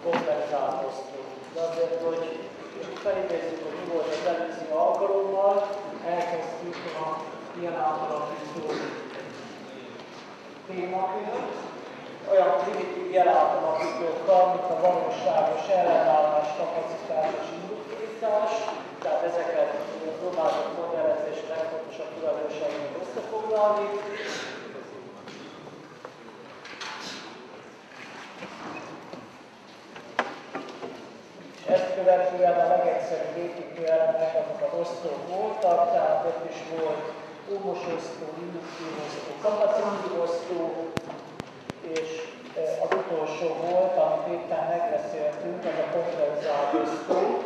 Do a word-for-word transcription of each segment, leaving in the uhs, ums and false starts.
kompenzált osztó. De azért, hogy felidézzük, hogy mi volt az előző alkalommal, elkezdtük a ilyen átalakító témakört, olyan primitív jelátalakítókkal, mint a valóságos ellenállás, kapacitás és induktivitás, tehát ezeket próbáljuk modellezés legfontosabb tulajdonságait összefoglalni. És ezt követően a legegyszerűbb építőelemek azok az osztók voltak, tehát ott is volt ómos osztó, induktív osztó, kapacitív osztó, és az utolsó volt, amit éppen megbeszéltünk, ez a kompenzált osztó.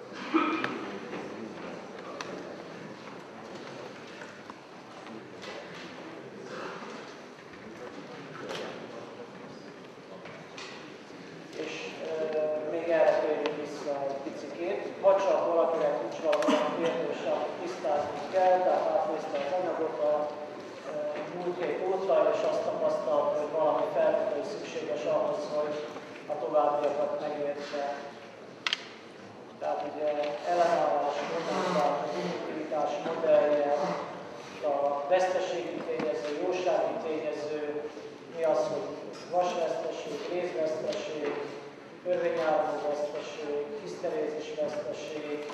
És e, még erre térjünk vissza egy picikét. Ha csak valakinek nincs valamilyen kérdés, amit tisztázni kell, tehát átnézte az anyagot a múlt hét óta, és azt tapasztalt, hogy valami feltétlenül szükséges ahhoz, hogy a továbbiakat megértse. Tehát ugye ellenállás, kompenzált, induktivitás modellje, a veszteségi tényező, jósági tényező, mi az, hogy vasveszteség, részveszteség, örvényáramló veszteség, hiszterézis veszteség,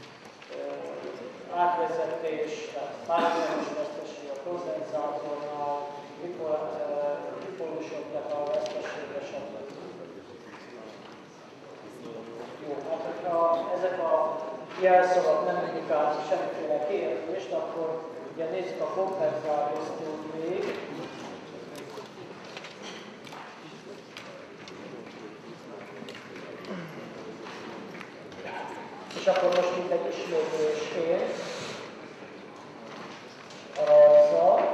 átvezetés, tehát párhuzamos veszteség a kondenzátornál, dipólusoknak a vesztesége, stb. Jó, hát hogyha ezek a jelszavak nem indikálnak semmiféle kérdést, akkor ugye nézzük a kompenzált osztót még. És akkor most mint egy ismétlésként a rajza.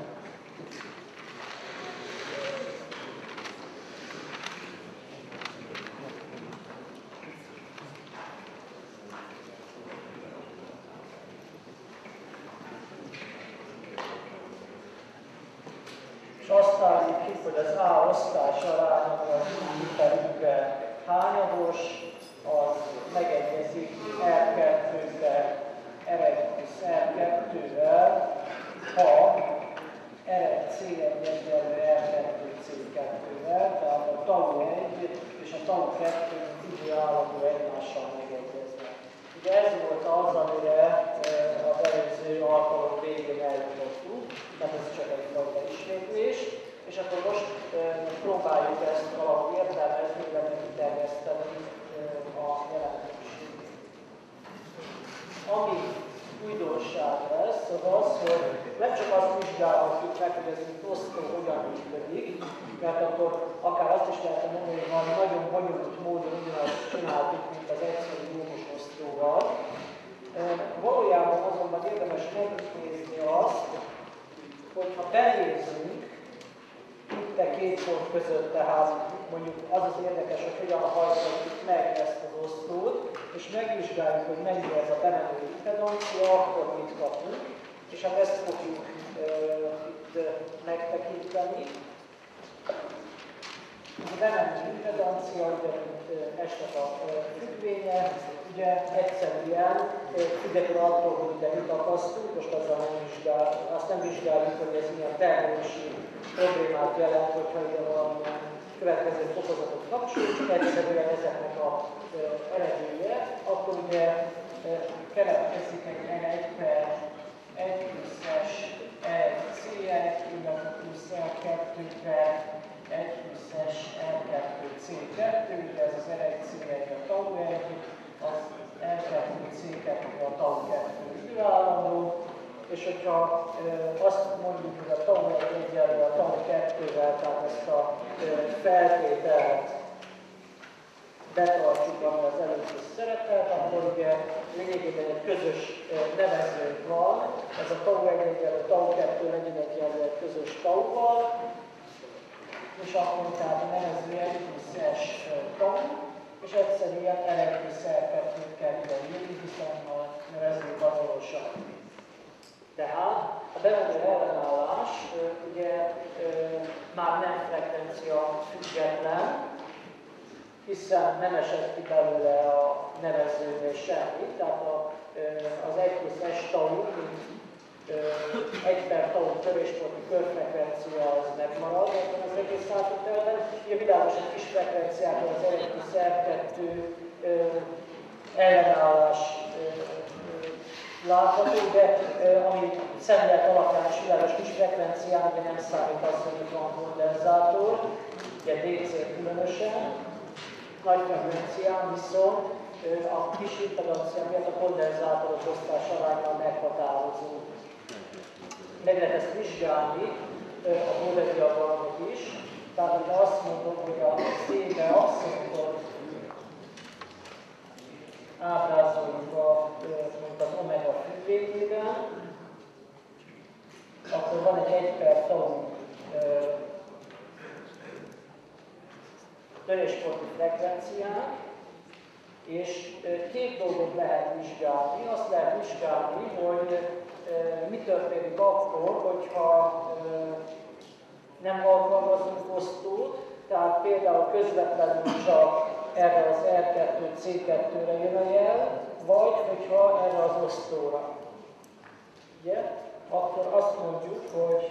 És azt álljuk ki, hogy az A osztás arány, ami az ügyfelünkkel hányados, az megegyezik R kettővel, R egy plusz R kettővel, ha R egy C egy egyenlő R kettő C kettővel, tehát a tau egy és a tau kettő időállandó egymással megegyeznek. Ugye ez volt az, amire az előző alkalom végén eljutottunk, tehát ez csak egyfajta ismétlés, és akkor most próbáljuk ezt valahogy értelmezni, illetve kiterjeszteni a jelentőségét. Ami újdonság lesz, az az, hogy nem csak azt vizsgálhatjuk meg, hogy ez egy osztó hogyan működik, mert akkor akár azt is lehet mondani, hogy valami nagyon bonyolult módon ugyanazt csináltuk, mint az egyszerű ómos osztóval. Valójában azonban érdemes megnézni azt, hogy ha benézzünk itt a két pont között, tehát mondjuk az az érdekes, hogy hogyan hajthatjuk meg ezt az osztót, és megvizsgáljuk, hogy mennyi ez a bemenő impedancia, akkor mit kapunk, és hát ezt fogjuk e, itt megtekinteni. A bemenő impedancia, ugye, mint esnek a függvénye, ugye egyszerűen függetlenül attól, hogy ide mit akasztunk, most azzal nem vizsgál, azt nem vizsgáljuk, hogy ez milyen termelési problémát jelent, hogyha ide valamilyen következő fokozatot kapcsoljuk, csak egyszerűen ezeknek a eredménye, akkor ugye keletkezik egy R egy per egy plusz-es R egy C egy, illetve plusz R kettő per egy plusz-es R kettő C kettő, ugye ez az R egy C egy a tau egy, az R kettő C kettő a tau kettő időállandó, és hogyha e, azt mondjuk, hogy a tau egy egyenlő a tau kettővel, tehát ezt a e, feltételt betartjuk, ami az előtt is szerepelt, akkor ugye lényegében egy közös nevezőnk van, ez a tau egy egyenlő tau kettő legyen egyenlő egy közös tauval, és akkor tehát a nevező egy plusz S tau, és egyszerűen R egy plusz R kettőt kell ide írni, hiszen a nevezők azonosak. Tehát a bemenő ellenállás ugye már nem frekvencia független, hiszen nem esett ki belőle a nevezőnél semmi, tehát a, az egy plusz S tau, egy per tau törésponti körfrekvencia az megmarad ebben az egész átvételben. Ugye világosan kis frekvenciában az egy plusz R kettő ellenállás látható, de ami szemlélet alapján is világos kis frekvencián, ugye nem számít az, hogy itt van kondenzátor, ugye dé cé különösen, nagy frekvencián viszont a kis impedancia miatt a kondenzátorok osztás arányban meghatározó. Meg lehet ezt vizsgálni a Bode diagramot is, tehát hogyha azt mondom, hogy a C-be abszolútot ábrázoljuk a, az omega függvényében, akkor van egy egy per tau törésponti frekvenciánk, és két dolgot lehet vizsgálni. Azt lehet vizsgálni, hogy mi történik akkor, hogyha nem alkalmazunk osztót, tehát például közvetlenül csak erre az R kettő C kettőre jön a jel, vagy hogyha erre az osztóra. Ugye? Akkor azt mondjuk, hogy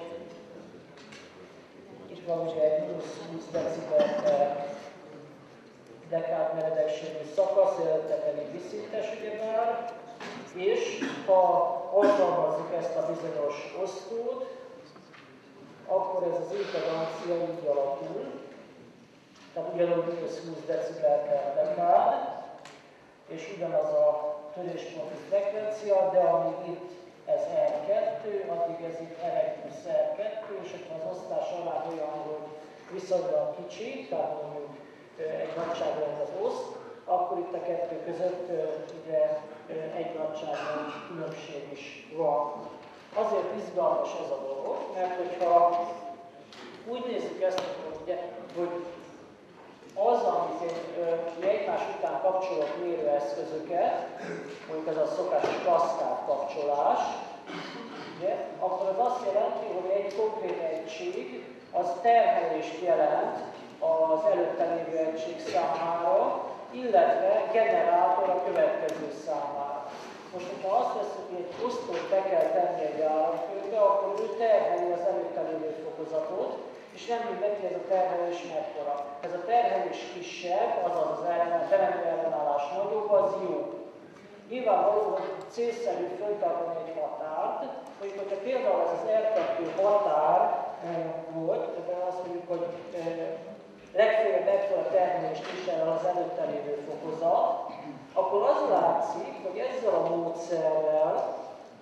itt van ugye egy mínusz húsz decibel per dekád meredekségű szakasz, illetve pedig viszintes ugyebár, és ha alkalmazzuk ezt a bizonyos osztót, akkor ez az impedancia így alakul, tehát ugyanúgy mínusz húsz decibel per dekád, és ugyanaz a törésponti frekvencia, de amíg itt ez R kettő, addig ez itt R egy plusz R kettő, és akkor az osztás alá olyan, hogy viszonylag kicsi, tehát mondjuk egy nagyságrendet oszt, akkor itt a kettő között ugye egy nagyságrend különbség is van. Azért izgalmas ez a dolog, mert hogyha úgy nézzük ezt, hogy, hogy az, amit én egymás után kapcsolok mérőeszközöket, mondjuk ez a szokásos kaszkád kapcsolás, ugye, akkor az azt jelenti, hogy egy konkrét egység az terhelést jelent az előtte lévő egység számára, illetve generátor a következő számára. Most, hogyha azt veszünk, hogy egy osztót be kell tenni egy áramkörbe, akkor ő terheli az előtte lévő fokozatot, és nem mindegy, hogy ez a terhelés mekkora. Ez a terhelés kisebb, azaz az terhelő ellenállás nagyobb, az jó. Nyilvánvaló, hogy célszerű föltartani egy határt, mondjuk, hogyha például ez az R kettő határ volt, tehát azt mondjuk, hogy legfeljebb ekkora terhelést visel az előtte lévő fokozat, akkor az látszik, hogy ezzel a módszerrel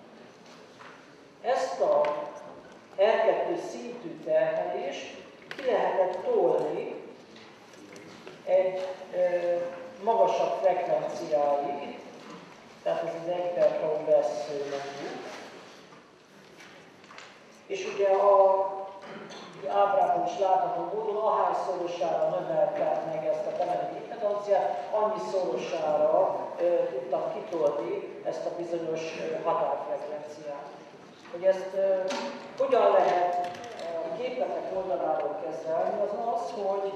ezt a R kettő szintű terhelést ki lehetett tolni egy e, magasabb frekvenciáig, tehát ez az egy per tau vessző mondjuk. És ugye a ábrában is látható módon, ahányszorosára növelte meg ezt a temenik impedanciát, annyiszorosára e, tudtam kitolni ezt a bizonyos e, határfrekvenciát. Hogy ezt e, hogyan lehet a képletek oldaláról kezelni, az az, hogy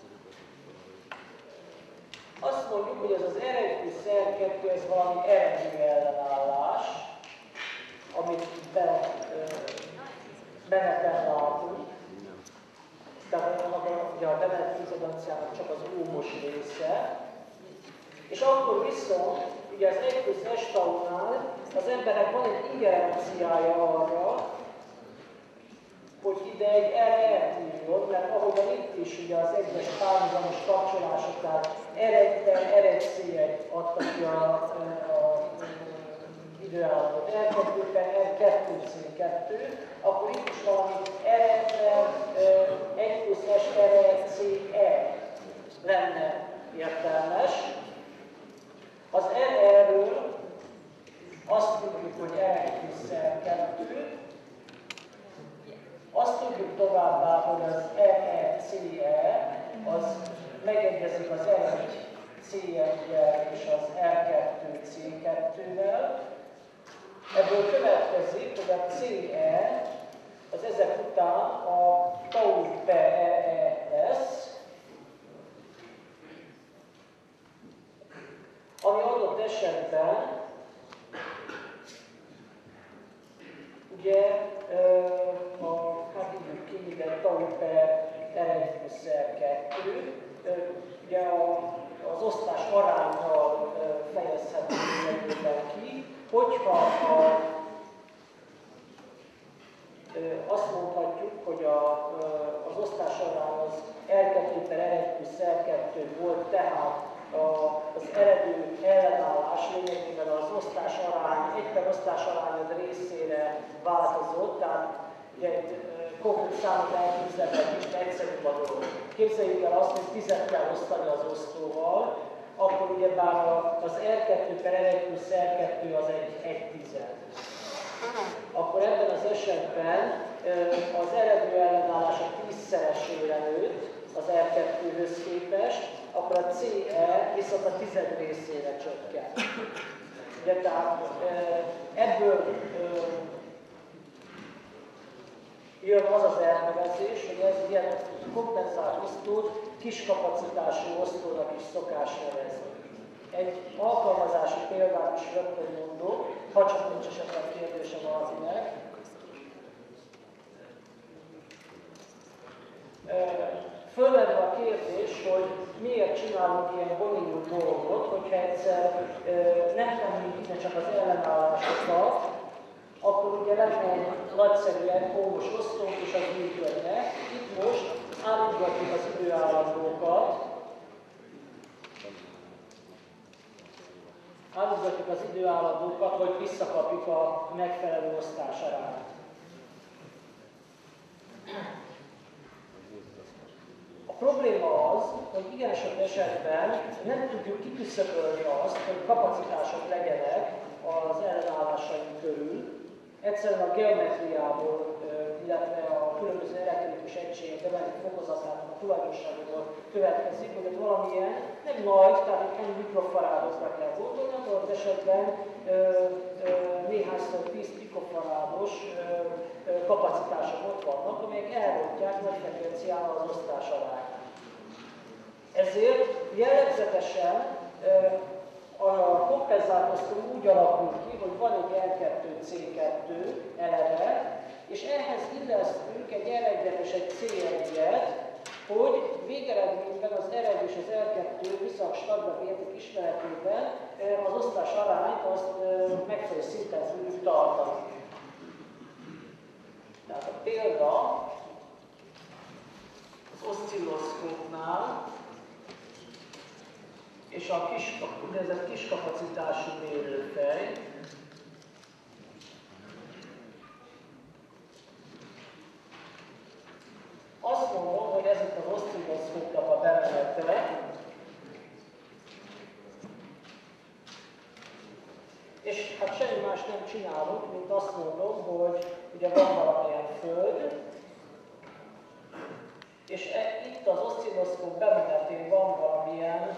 azt mondjuk, hogy ez az R egy plusz R kettő, ez valami erejű ellenállás, amit be, beneten látunk. Tehát annak a, ugye a bemenet impedanciának csak az ómos része. És akkor viszont, ugye az egy plusz S taunál az embernek van egy ingerenciája arra, hogy ide egy R R-t írjon, mert ahogyan itt is ugye az egyes párhuzamos kapcsolásoknál R egy-ben R egy C egy adta ki a, a időállatot, R kettő-ben R kettő C kettő, akkor itt is valami R egy-ben egy plusz S R egy C E lenne értelmes. Az R R-ről azt tudjuk, hogy R egy plusz R kettő, azt tudjuk továbbá, hogy az R egy C E az megegyezik az R egy C egy-jel és az R kettő C kettővel. Ebből következik, hogy a C E az ezek után a tau per E E lesz, esetben ugye a, hát így ki minden tau per er egy plusz er kettő, ugye a, az osztás arányal fejezhető lényegében ki, hogyha a, azt mondhatjuk, hogy a, az osztás arány az er kettő per er egy plusz er kettő volt, tehát az eredő ellenállás lényegében az osztás arány, egy per osztás arányod részére változott, tehát ugye egy konkrét számot elképzelhet is, egyszerűbb a dolog. Képzeljük el azt, hogy tízet kell osztani az osztóval, akkor ugyebár az er kettő per er egy plusz er kettő az egy, egy tized. Akkor ebben az esetben az eredő ellenállás a tízszeresére nőtt az er kettőhöz képest, akkor a cé e viszont a tized részére csökken. Ugye, tehát ebből jön az az elnevezés, hogy ez ilyen kompenzált osztót kis kapacitású osztónak is szokás nevezni. Egy alkalmazási példát is rögtön mondok, ha csak nincs esetleg kérdése valakinek. Fölmerül a kérdés, hogy miért csinálunk ilyen bonyolult dolgot, hogyha egyszer nem tennénk ide csak az ellenállásokat, akkor ugye lenne egy nagyszerűen pólos osztónk és az működne. Itt most állítgatjuk az időállandókat, állítgatjuk az időállandókat, hogy visszakapjuk a megfelelő osztás arányt. A probléma az, hogy igen sok esetben nem tudjuk kiküszöbölni azt, hogy kapacitások legyenek az ellenállásaink körül. Egyszerűen a geometriából, illetve a különböző elektronikus egységek bemennek fokozatának a tulajdonságokból következik, hogy valamilyen nem nagy, tehát egy n mikrofarádokra kell gondolni, akkor az esetben ö, ö, néhányszor tíz pikofarádos kapacitások ott vannak, amelyek elrontják nagy frekvenciával az osztás arányt. Ezért jellegzetesen a kompenzált osztó úgy alakul ki, hogy van egy er kettő cé kettő eleve, és ehhez illesztünk egy er egyet és egy cé egyet, hogy végeredményben az er egy és az er kettő viszont stagnabb érték ismeretében az osztás arányt azt megfelelő szinten tudjuk tartani. Tehát a példa az oszcilloszkópnál és a kis, úgynevezett kis kapacitású mérőfej. Azt mondom, hogy ez itt az oszcilloszkópnak a bemenete, és hát semmi más nem csinálunk, mint azt mondom, hogy ugye van valamilyen föld, és e, itt az oszcilloszkóp bemenetén van valamilyen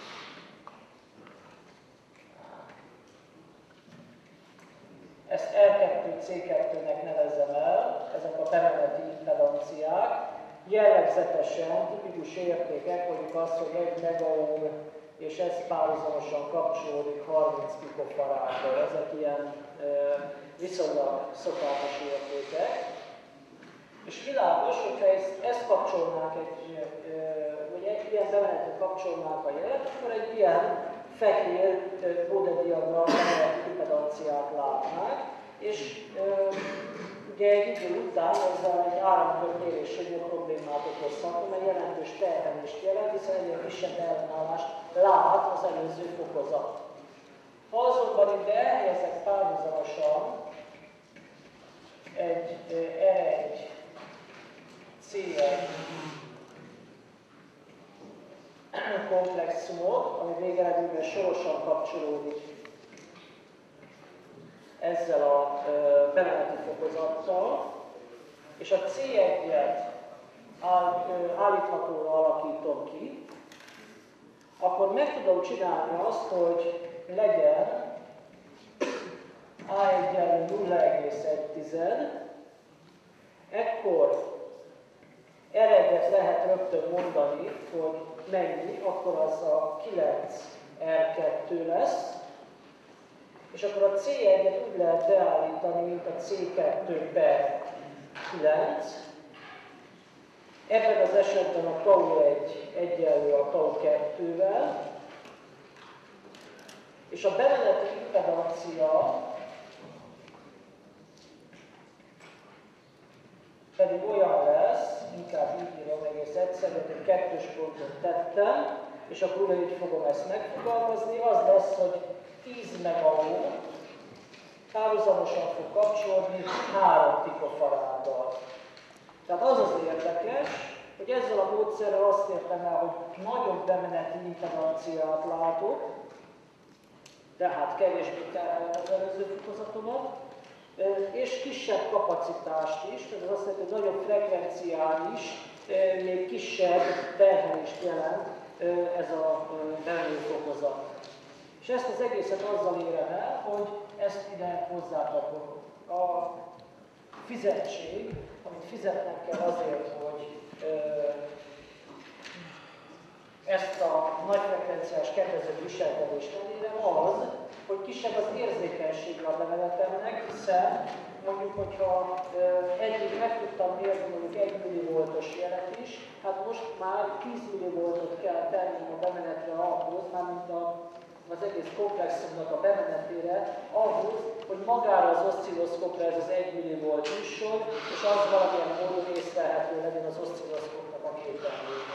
ezt er kettő cé kettőnek nevezzem el, ezek a bemeneti impedanciák. Jellegzetesen tipikus értékek, mondjuk azt, hogy egy megaohm, és ez párhuzamosan kapcsolódik harminc pikofarádra. Ezek ilyen e, viszonylag szokásos értékek. És világos, hogyha ezt, ezt kapcsolnánk, egy, e, vagy egy ilyen bemenetet kapcsolnánk a jelet, akkor egy ilyen fehér Bode-diagram bemeneti impedanciát látnánk, és e, ugye egy idő után ezzel egy áramkörmérés egy problémát okozhat, amely jelentős terhelést jelent, hiszen egyre kisebb ellenállást lát az előző fokozat. Ha azonban ide elhelyezek párhuzamosan egy er egy cé egy komplexumot, ami végeredményben sorosan kapcsolódik ezzel a bemeneti fokozattal, és a cé egyet áll, állíthatóra alakítom ki, akkor meg tudom csinálni azt, hogy legyen á egy nulla egész egy, ekkor er egyet lehet rögtön mondani, hogy mennyi, akkor az a kilenc er kettő lesz, És akkor a cé egyet úgy lehet beállítani, mint a cé kettő per kilenc. Ebben az esetben a tau egy egyenlő a tau kettővel, és a bemeneti impedancia pedig olyan lesz, inkább így írom egész egyszerűen, hogy kettős pontot tettem, és akkor így fogom ezt megfogalmazni, az lesz, hogy tíz megaohm párhuzamosan fog kapcsolódni három pikofaráddal. Tehát az az érdekes, hogy ezzel a módszerrel azt értem el, hogy nagyobb bemeneti impedanciát látok, tehát kevésbé terhelem az előző fokozatomat, és kisebb kapacitást is, tehát az azt jelenti, hogy nagyobb frekvencián is, még kisebb terhelést jelent ez a belül fokozat. És ezt az egészet azzal érem el, hogy ezt ide hozzátakom. A fizetség, amit fizetnek kell azért, hogy ezt a nagyfrekvenciás kedvező viselkedést elérem, az, hogy kisebb az érzékenysége a bemenetemnek, hiszen mondjuk, hogyha eddig meg tudtam mérni mondjuk egy millivoltos jelet is, hát most már tíz millivoltot kell tennem a bemenetre ahhoz, mármint a, az egész komplexumnak a bemenetére, ahhoz, hogy magára az oszcilloszkópra ez az egy millivolt jusson, és az valamilyen módon észlelhető legyen az oszcilloszkópnak a képernyőjén.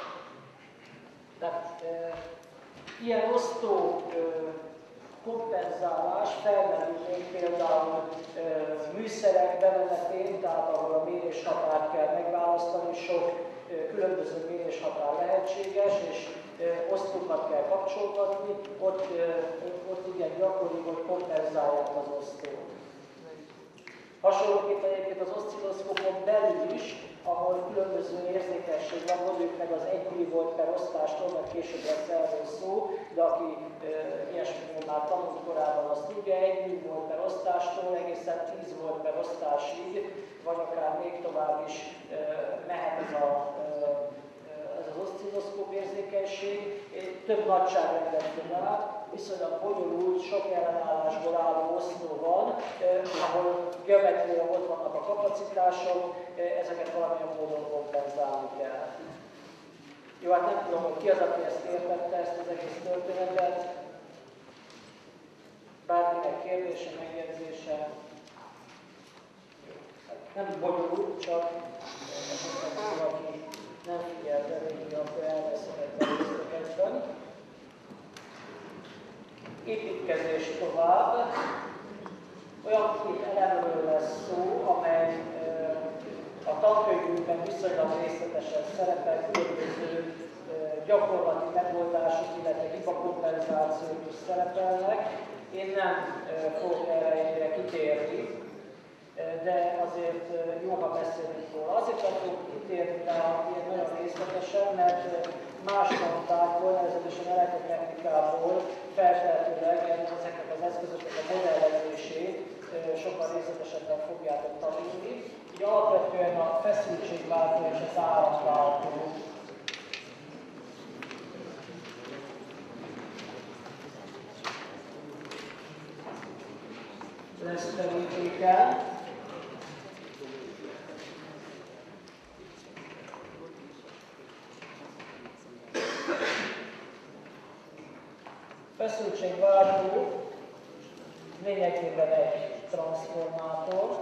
Tehát e, ilyen osztó e, kompenzálás felmerül még például e, műszerek bemenetén, tehát ahol a méréshatárt kell megválasztani, sok e, különböző méréshatár lehetséges, és e, osztókat kell kapcsolgatni, ott, e, ott igen gyakori, hogy kompenzálják az osztót. Hasonlóképpen egyébként az oszcilloszkópon belül is, ahol különböző érzékenység van, mondjuk meg az egy millivolt per osztástól, mert később lesz erről szó, de aki e, ilyesmiről már tanult korábban, azt tudja, egy millivolt per osztástól egészen tíz volt per osztásig, vagy akár még tovább is e, mehet ez, a, e, ez az oszcilloszkóp érzékenység. Több nagyságrendet át, viszonylag bonyolult, sok ellenállásból álló oszló van, eh, ahol geometriailag ott vannak a kapacitások, eh, ezeket valamilyen módon kompenzálni kell. Jó, hát nem tudom, hogy ki az, aki ezt értette, ezt az egész történetet. Bárkinek kérdése, megjegyzése. Nem bonyolult, csak az, aki nem figyelte végig, akkor elveszett a részletekben. Építkezés tovább. Olyan két elemről lesz szó, amely a tankönyvünkben viszonylag részletesen szerepel, különböző gyakorlati megoldások, illetve hibakompenzációk is szerepelnek. Én nem fogok erre ennyire kitérni, de azért jó, ha beszélünk róla. Azért nem fogok kitérni rá ilyen nagyon részletesen, mert más tantákból, nevezetesen elektrotechnikából feltehetőleg ezeknek az eszközöknek a modellezését sokkal részletesebben fogjátok tanulni. Így alapvetően a feszültségváltó és az áramváltó lesz terítéken. Feszültségváltó lényegében egy transzformátor.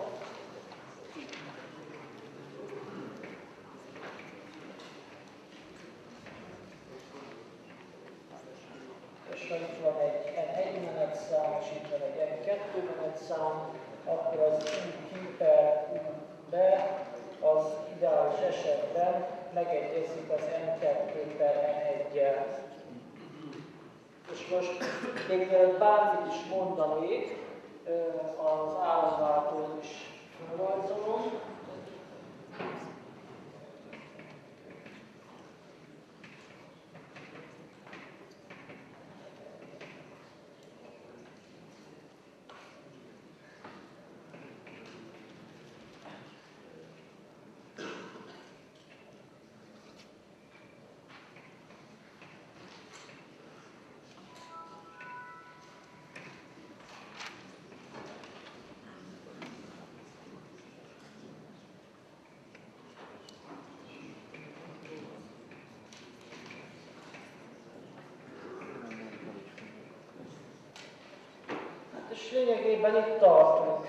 És ha itt van egy en egy menetszám, és itt van egy en kettő menetszám, akkor az u Q per u B az ideális esetben megegyezik az en kettő per en egy-jel. És most még bármit is mondanék, az áramváltót is felrajzolom. És lényegében itt tartunk.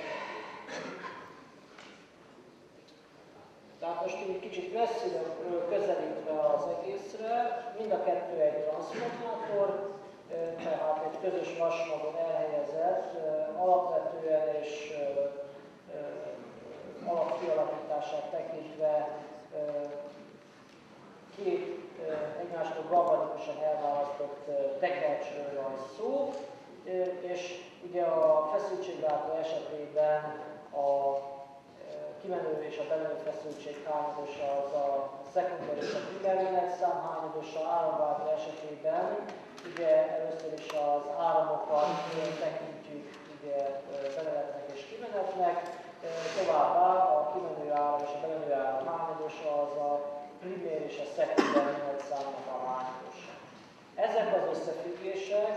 Tehát most így kicsit messziről közelítve az egészre, mind a kettő egy transzformátor, tehát egy közös vasmagon elhelyezett, alapvetően és alapkialakítását tekintve két egymástól galvanikusan elválasztott tekercsről van szó, és ugye a feszültségváltó esetében a kimenő és a belülő feszültség hányadosa az a szekunder és a primer életszám hányadosa, áramváltó esetében ugye először is az áramokat tekintjük ugye bemenetnek és kimenetnek, továbbá a kimenő áram és a bemenő áram hányadosa az a primér és a szekunder életszámnak a hányadosa. Ezek az összefüggések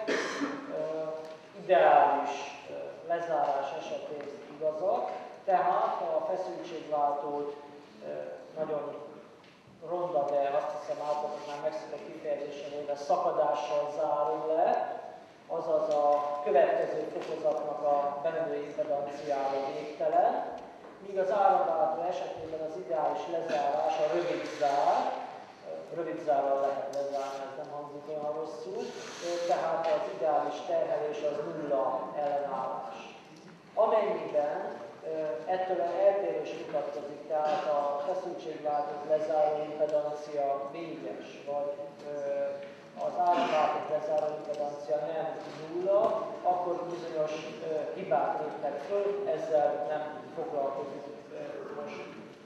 ideális lezárás esetén igazak, tehát a feszültségváltót nagyon ronda, de azt hiszem általában már megszokott kifejezésével szakadással zárul le, azaz a következő fokozatnak a bemenő impedanciája végtelen, míg az áramváltó esetében az ideális lezárás a rövid zár, rövid zárral lehet lezárni, ez nem hangzik olyan rosszul, tehát az ideális terhelés az nulla ellenállás. Amennyiben ettől eltérés mutatkozik, tehát a feszültségváltót lezáró impedancia véges, vagy az áramváltót lezáró impedancia nem nulla, akkor bizonyos hibák lépnek föl, ezzel nem foglalkozunk most.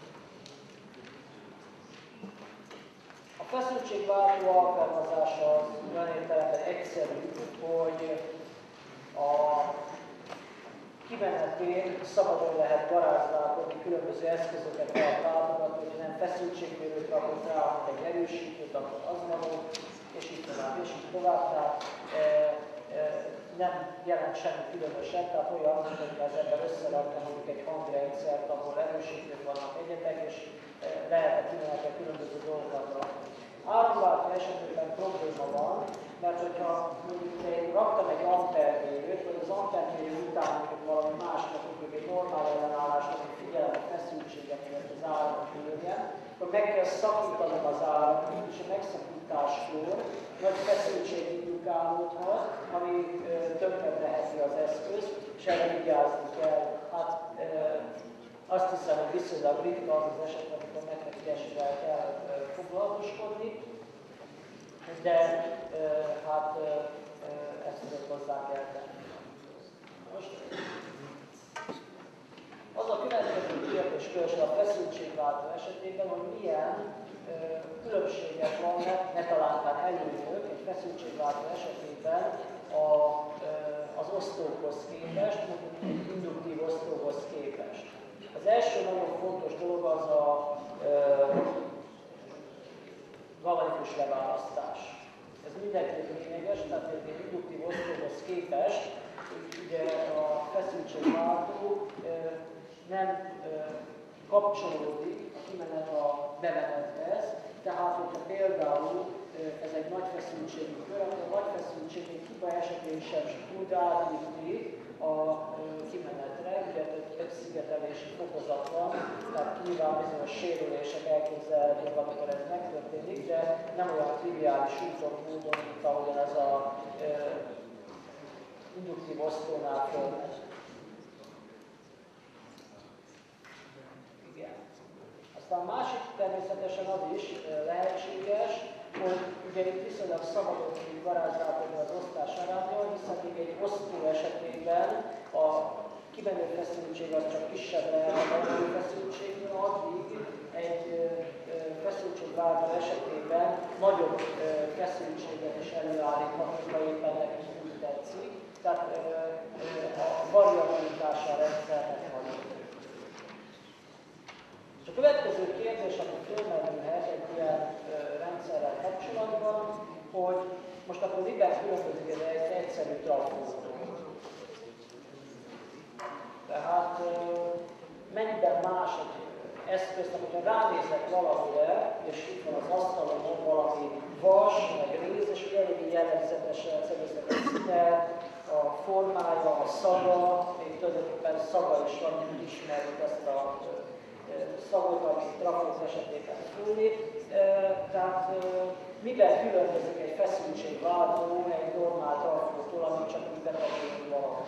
A feszültségváltó alkalmazása az olyan értelemben egyszerű, hogy a kimenetén szabadon lehet garázdálkodni, különböző eszközöket lehet váltogatni, hogy nem feszültségmérőt rakott rá, hanem egy erősítőt, akkor az való, és így tovább, és így tovább. Tehát e, e, nem jelent semmi különöset, tehát olyan, hogy az ember összerakna mondjuk egy hangrendszert, ahol erősítők vannak egyetek, és e, lehet a kimenetre különböző dolgokat rakni. Áramváltó esetében probléma van, mert hogyha mondjuk én raktam egy ampermérőt, vagy az ampermérő után mondjuk valami másnak, mondjuk egy normál ellenállásnak, hogy figyelem a feszültséget, mert az áramot mérjen, akkor meg kell szakítanom az áramot, és a megszakításkor nagy feszültség indukálódhat, ami tönkre teheti az eszközt, és erre vigyázni kell. Hát e, azt hiszem, hogy viszonylag ritka az az eset, amikor nektek ilyesmivel kell e, foglalatoskodni, de e, hát e, ezt azért hozzá kell tenni. Most az a következő kérdéskör a feszültségváltó esetében, hogy milyen e, különbségek vannak, ne talántán előnyök egy feszültségváltó esetében a, e, az osztókhoz képest, mondjuk egy induktív osztóhoz képest. Az első nagyon fontos dolog az a e, galvanikus leválasztás. Ez mindenképp lényeges, tehát egy induktív osztókhoz képest, ugye a feszültségváltó e, nem e, kapcsolódik a kimenet a bemenethez, tehát hogyha például ez egy nagy feszültségű kör, akkor a nagy feszültségű hiba esetén sem tud átjutni a kimenetre, ugye egy szigetelési fokozat van, tehát nyilván bizonyos sérülések elképzelhetők, amikor ez megtörténik, de nem olyan triviális úton, módon, mint ahogyan ez a e, induktív osztónál fölmegy. Igen. Aztán a másik természetesen az is lehetséges, hogy ugye itt viszonylag szabadon tudjuk garázdálkodni az osztás arányban, hiszen még egy osztó esetében a kimenő feszültség az csak kisebb lehet a belülő feszültségnél, addig egy feszültségváltó esetében nagyobb feszültséget is előállíthatunk, ha éppen nekünk úgy tetszik. Tehát a variabilitása a rendszernek van. És a következő kérdés, ami fölmerülhet egy ilyen rendszerrel kapcsolatban, hogy most akkor miben különbözik ez egy egyszerű trafótól. Tehát mennyiben más egy eszköznek, hogyha ránézek valamire, és itt van az asztalon valami vas, meg réz, és eléggé jellegzetes az egésznek a színe, a formája, a szaga, még tulajdonképpen szaga is van, úgy ismerjük ezt a szagot, ami trafók esetében fölép. Tehát miben különbözik egy feszültségváltó egy normál trafótól, ami csak úgy betegítő valahol?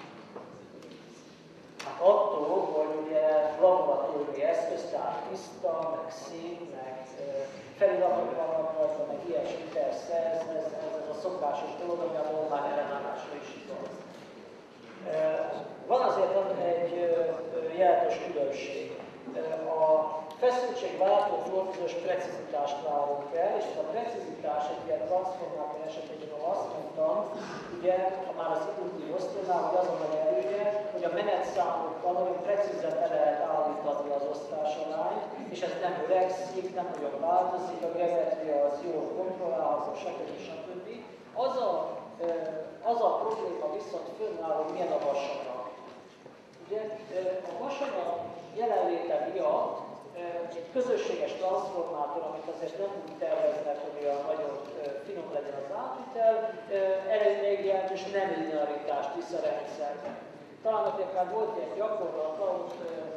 Hát attól, hogy ugye laboratóriumi eszköz, tehát tiszta, meg szép, meg feliratok vannak rajta, meg ilyesmi, persze, ez, ez, ez a szokásos dolog, ami a normál ellenállásra is igaz. Van azért egy jelentős különbség. A feszültségváltótól bizonyos precizitást várunk el, és a precizitás egy ilyen transformátor esetében, ahol azt mondtam, ugye, ha már az induktív osztónál, hogy az a nagy előnye, hogy a menetszámokkal nagyon precízen el lehet állítani az osztásarányt, és ez nem öregszik, nem nagyon változik, a geometria az jól kontrollálható, stb. stb. Az a, az a probléma viszont fönnáll, hogy milyen a vasanyag. Ugye, a vasanyag jelenléte miatt egy közösséges transformátor, amit azért nem úgy terveznek, hogy olyan nagyon finom legyen az átvitel, elég jelentős nem linearitást visz a rendszerbe. Talán azért már volt egy gyakorlat, ahol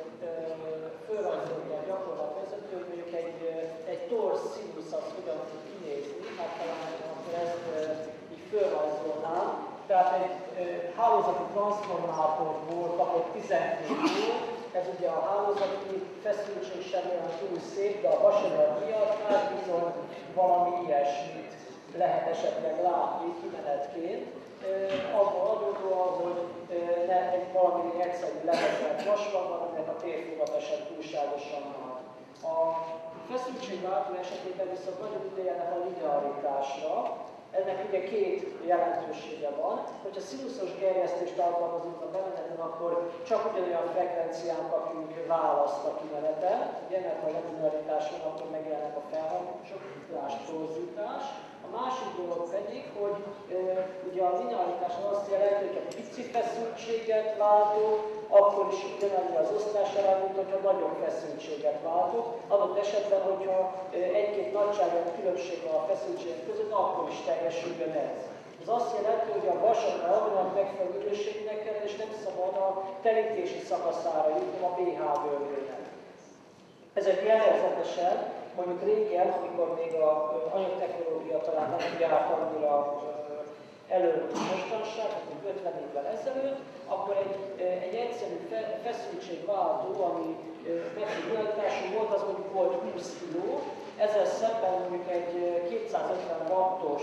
fölrajzolni a gyakorlatvezető, hogy mondjuk egy, egy torz színusz az hogyan tud kinézni, hát talán akkor ezt így fölrajzolnám. Tehát egy hálózati transformátorból kapott tizenkét volt, ez ugye a hálózati feszültség sem olyan túl szép, de a vasanyag miatt hát bizony valami ilyesmit lehet esetleg látni kimenetként, abból adódóan, hogy ne egy valami egyszerű lehetett vas van, aminek a térfogata sem túlságosan nagy. A feszültségváltó esetében viszont nagyon ügyeljenek a linearitásra. Ennek ugye két jelentősége van, hogyha színuszos gerjesztést alkalmazunk a bemeneten, akkor csak ugyanolyan frekvencián kapjunk választ a kimeneten, ugye, mert ha linearitás van, akkor megjelennek a felhangosok, torzítás. A másik dolog pedig, hogy e, ugye a linearitás azt jelenti, hogy a pici feszültséget váltok, akkor is ugyanannyi az osztásarány, mint hogyha nagyobb feszültséget váltok. Adott esetben, hogyha egy-két nagyságú különbség van a feszültségek között, akkor is teljesüljön ez. Ez azt jelenti, hogy a vasanyag olyan megfelelő minőségnek kell, és nem szabad a terítési szakaszára jutni a bé há görbének. Ezek jellegzetesen, mondjuk régen, amikor még a anyagtechnológia talán nem járt annyira előtt mostanság, ötven évvel ezelőtt, akkor egy, egy egyszerű feszültségváltó, ami megfigyeltású volt, az mondjuk volt húsz kiló, ezzel szemben mondjuk egy kétszázötven wattos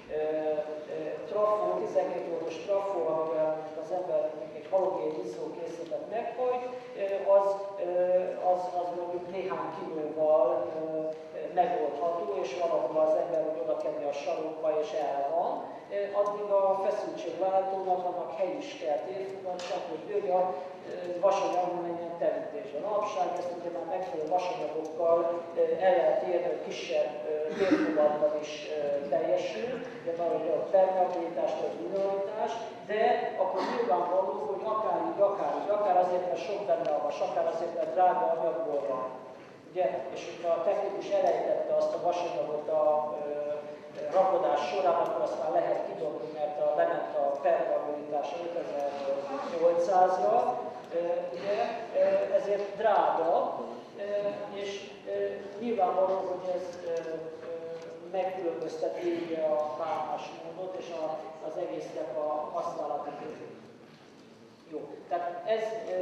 trafó, tizenkét voltos trafó, amivel az ember egy halogén izzókészletet meghagy, az, az, az mondjuk néhány kilóval megoldható, és valahol az ember úgy oda kenni a sarokba, és el van. Addig a feszültségváltónak annak hely is kell térfogatnak, hogy ő a vasanyag menjen terítésre. A napság ezt ugye már megfelelő vasanyagokkal el lehet érni, hogy kisebb térfogatban is teljesül, ugye már a permeabilitás vagy mineralitás, de akkor nyilvánvaló, hogy akár így, akár így, akár azért, mert sok benne a vas, akár azért, mert drága anyagból van. Ugye? És hogyha a technikus elejtette azt a vasanyagot a rakodás során, akkor azt már lehet kidobni, mert a, lement a permeabilitás ötezer-nyolcszázra, ugye, ezért drága, és nyilvánvaló, hogy ez megkülönbözteti a bánásmódot és a, az egésznek a használati között. Jó, tehát ez,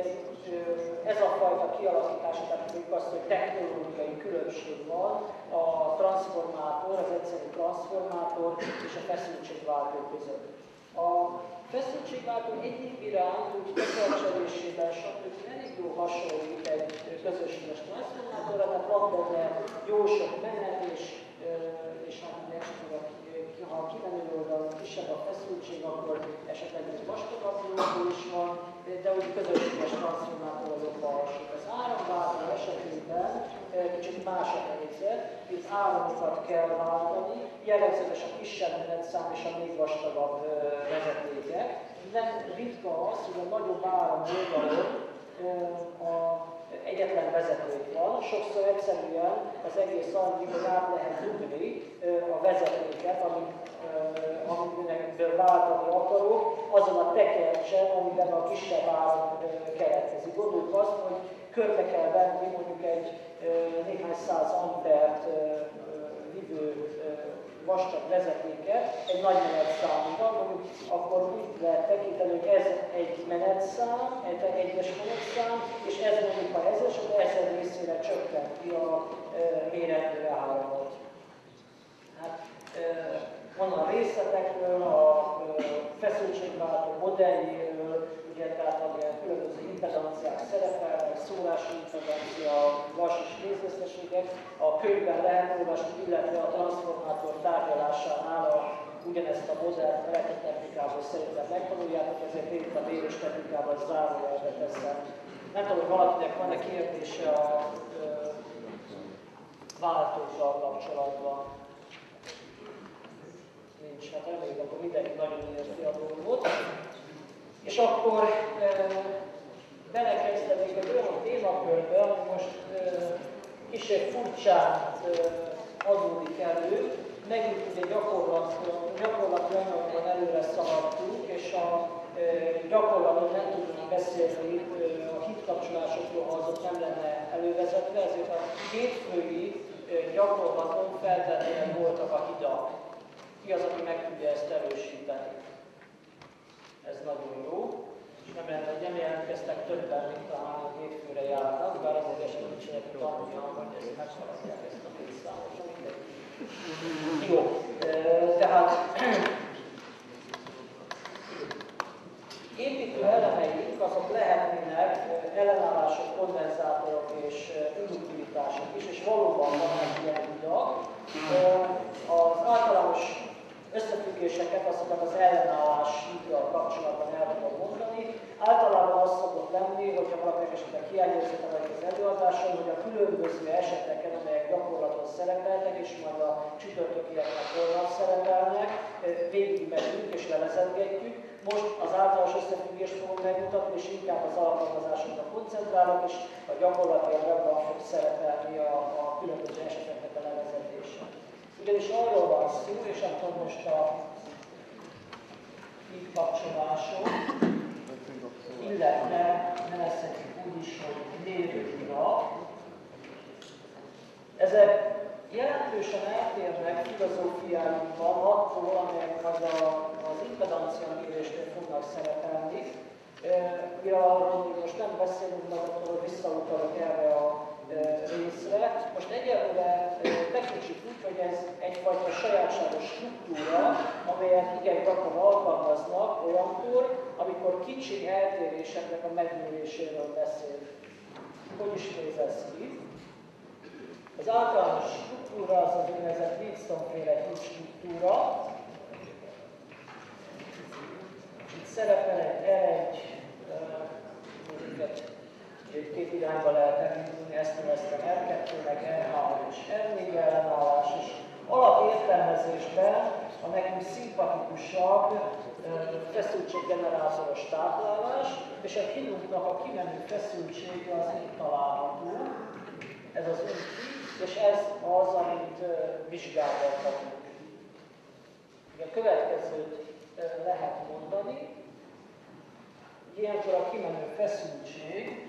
ez a fajta kialakítása, tehát mondjuk azt, hogy technológiai különbség van a transformátor, az egyszerű transformátor és a feszültségváltó között. A feszültségváltó egyik iránt, úgy tekercselésében, stb. Elég jó hasonlít egy közösséges transformátorra, tehát van benne jó sok menet, és, és hát esetleg, ha a kimenő oldalon kisebb a feszültség, akkor esetleg egy vastagabb lógó is van, de úgy közösséges transformátor azok alsók. Az áramváltó esetében kicsit más a helyzet, itt áramokat kell váltani, jellegzetes a kisebb menetszám és a még vastagabb vezetékek. Nem ritka az, hogy a nagyobb áram oldalon a egyetlen vezeték van, sokszor egyszerűen az egész annyi, hogy át lehet dugni a vezetéket, amikből váltani akarok, azon a tekercsen, amiben a kisebb áram keletkezik. Gondoljuk azt, hogy körbe kell venni mondjuk egy néhány száz ampert vívő vastag vezetéket egy nagy menetszámban, mondjuk akkor úgy lehet tekinteni, hogy ez egy menetszám, egy egyes menetszám, és ez mondjuk ha ezres, akkor ezer részére csökkenti a mérendő áramot. Hát, onnan a részletekről, a feszültségváltó modelljéről, ugye tehát amilyen különböző impedanciák szerepelnek, szórási impedancia, vas és kézveszteségek, a könyvben lehet olvasni, illetve a transformátor tárgyalásánál a, ugyanezt a modellt elektrotechnikából szerintem megtanuljátok, ezért én a mérés technikával zárójelbe teszem. Nem tudom, hogy valakinek van-e kérdése a ö, váltókkal kapcsolatban. Nincs, hát reméljük, akkor mindenki nagyon érti a dolgot. És akkor e, belekezdenék egy olyan témakörbe, ami most e, kicsit furcsán e, adódik elő. Megint ugye gyakorlati anyagban előre szaladtunk, és a e, gyakorlaton nem tudunk beszélni e, a hitkapcsolásokról, ha azok nem lenne elővezetve, ezért a hétfői e, gyakorlaton feltétlenül voltak a hidak. Ki az, aki meg tudja ezt erősíteni? Ez nagyon jó. És nem, nem jelentkeztek többen, mint talán a hétfőre járnak, bár azért esetleg nincsenek tanulja, hogy ezt megszaladják ezt a két számot. Jó, tehát építő elemeink azok lehetnének ellenállások, kondenzátorok és induktivitások is, és valóban vannak ilyen hidak. Az általános összefüggéseket, azokat az ellenállás híddal kapcsolatban el tudom mondani. Általában az szokott lenni, hogyha valakinek esetleg hiányérzete vagy az előadáson, hogy a különböző eseteken, amelyek gyakorlaton szerepelnek, és majd a csütörtökieknek holnap szerepelnek, végigmegyünk és levezetgetjük. Most az általános összefüggést fogom megmutatni, és inkább az alkalmazásokra koncentrálok, és a gyakorlati anyagban fog szerepelni a, a különböző eseteknek a levezetése. Ugyanis arról van szó, és akkor most a így kapcsolások, illetve nevezhetjük úgy is, hogy mérőhidak. Ezek jelentősen eltérnek filozófiájukban attól, amelyek az, a, az impedancia mérésnél fognak szerepelni. Mire arról most nem beszélünk, de akkor visszautalok erre a részre. Most egyelőre tekintsük úgy, hogy ez egyfajta sajátságos struktúra, amelyet igen gyakran alkalmaznak olyankor, amikor kicsi eltéréseknek a megméréséről beszél. Hogy is néz ez ki? Az általános struktúra az az úgynevezett Wheatstone-féle híd struktúra. Itt szerepel egy egy két irányba lehet elindulni, ezt neveztem er kettő, meg er három és er négy ellenállás is. Alapértelmezésben a nekünk szimpatikusabb feszültséggenerátoros táplálás, és a hidunknak a kimenő feszültsége az itt található. Ez az út, és ez az, amit vizsgálgatunk. A következőt lehet mondani. Ilyenkor a kimenő feszültség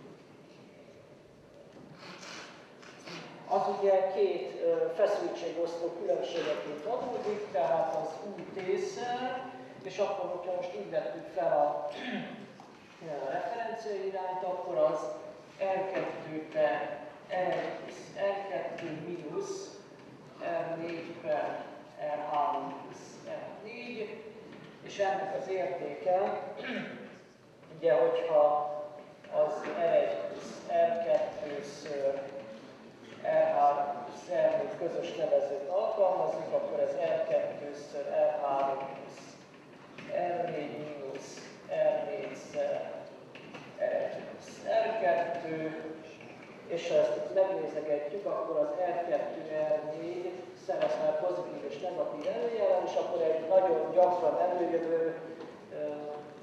az ugye két feszültségosztó különbségeként adódik, tehát az u té-szel, és akkor, hogyha most így vettük fel a, a referencia irányt, akkor az er kettő per er kettő mínusz er négy per er három plusz er négy, és ennek az értéke, ugye, hogyha az er egy plusz er kettő-ször er három plusz er négy közös nevezőt alkalmazik, akkor ez er kettő-ször er három plusz er négy mínusz er négy-szer er egy plusz er kettő, és ha ezt itt megnézegetjük, akkor az er kettő er négy szerepel pozitív és negatív előjelen, és akkor egy nagyon gyakran előjövő uh,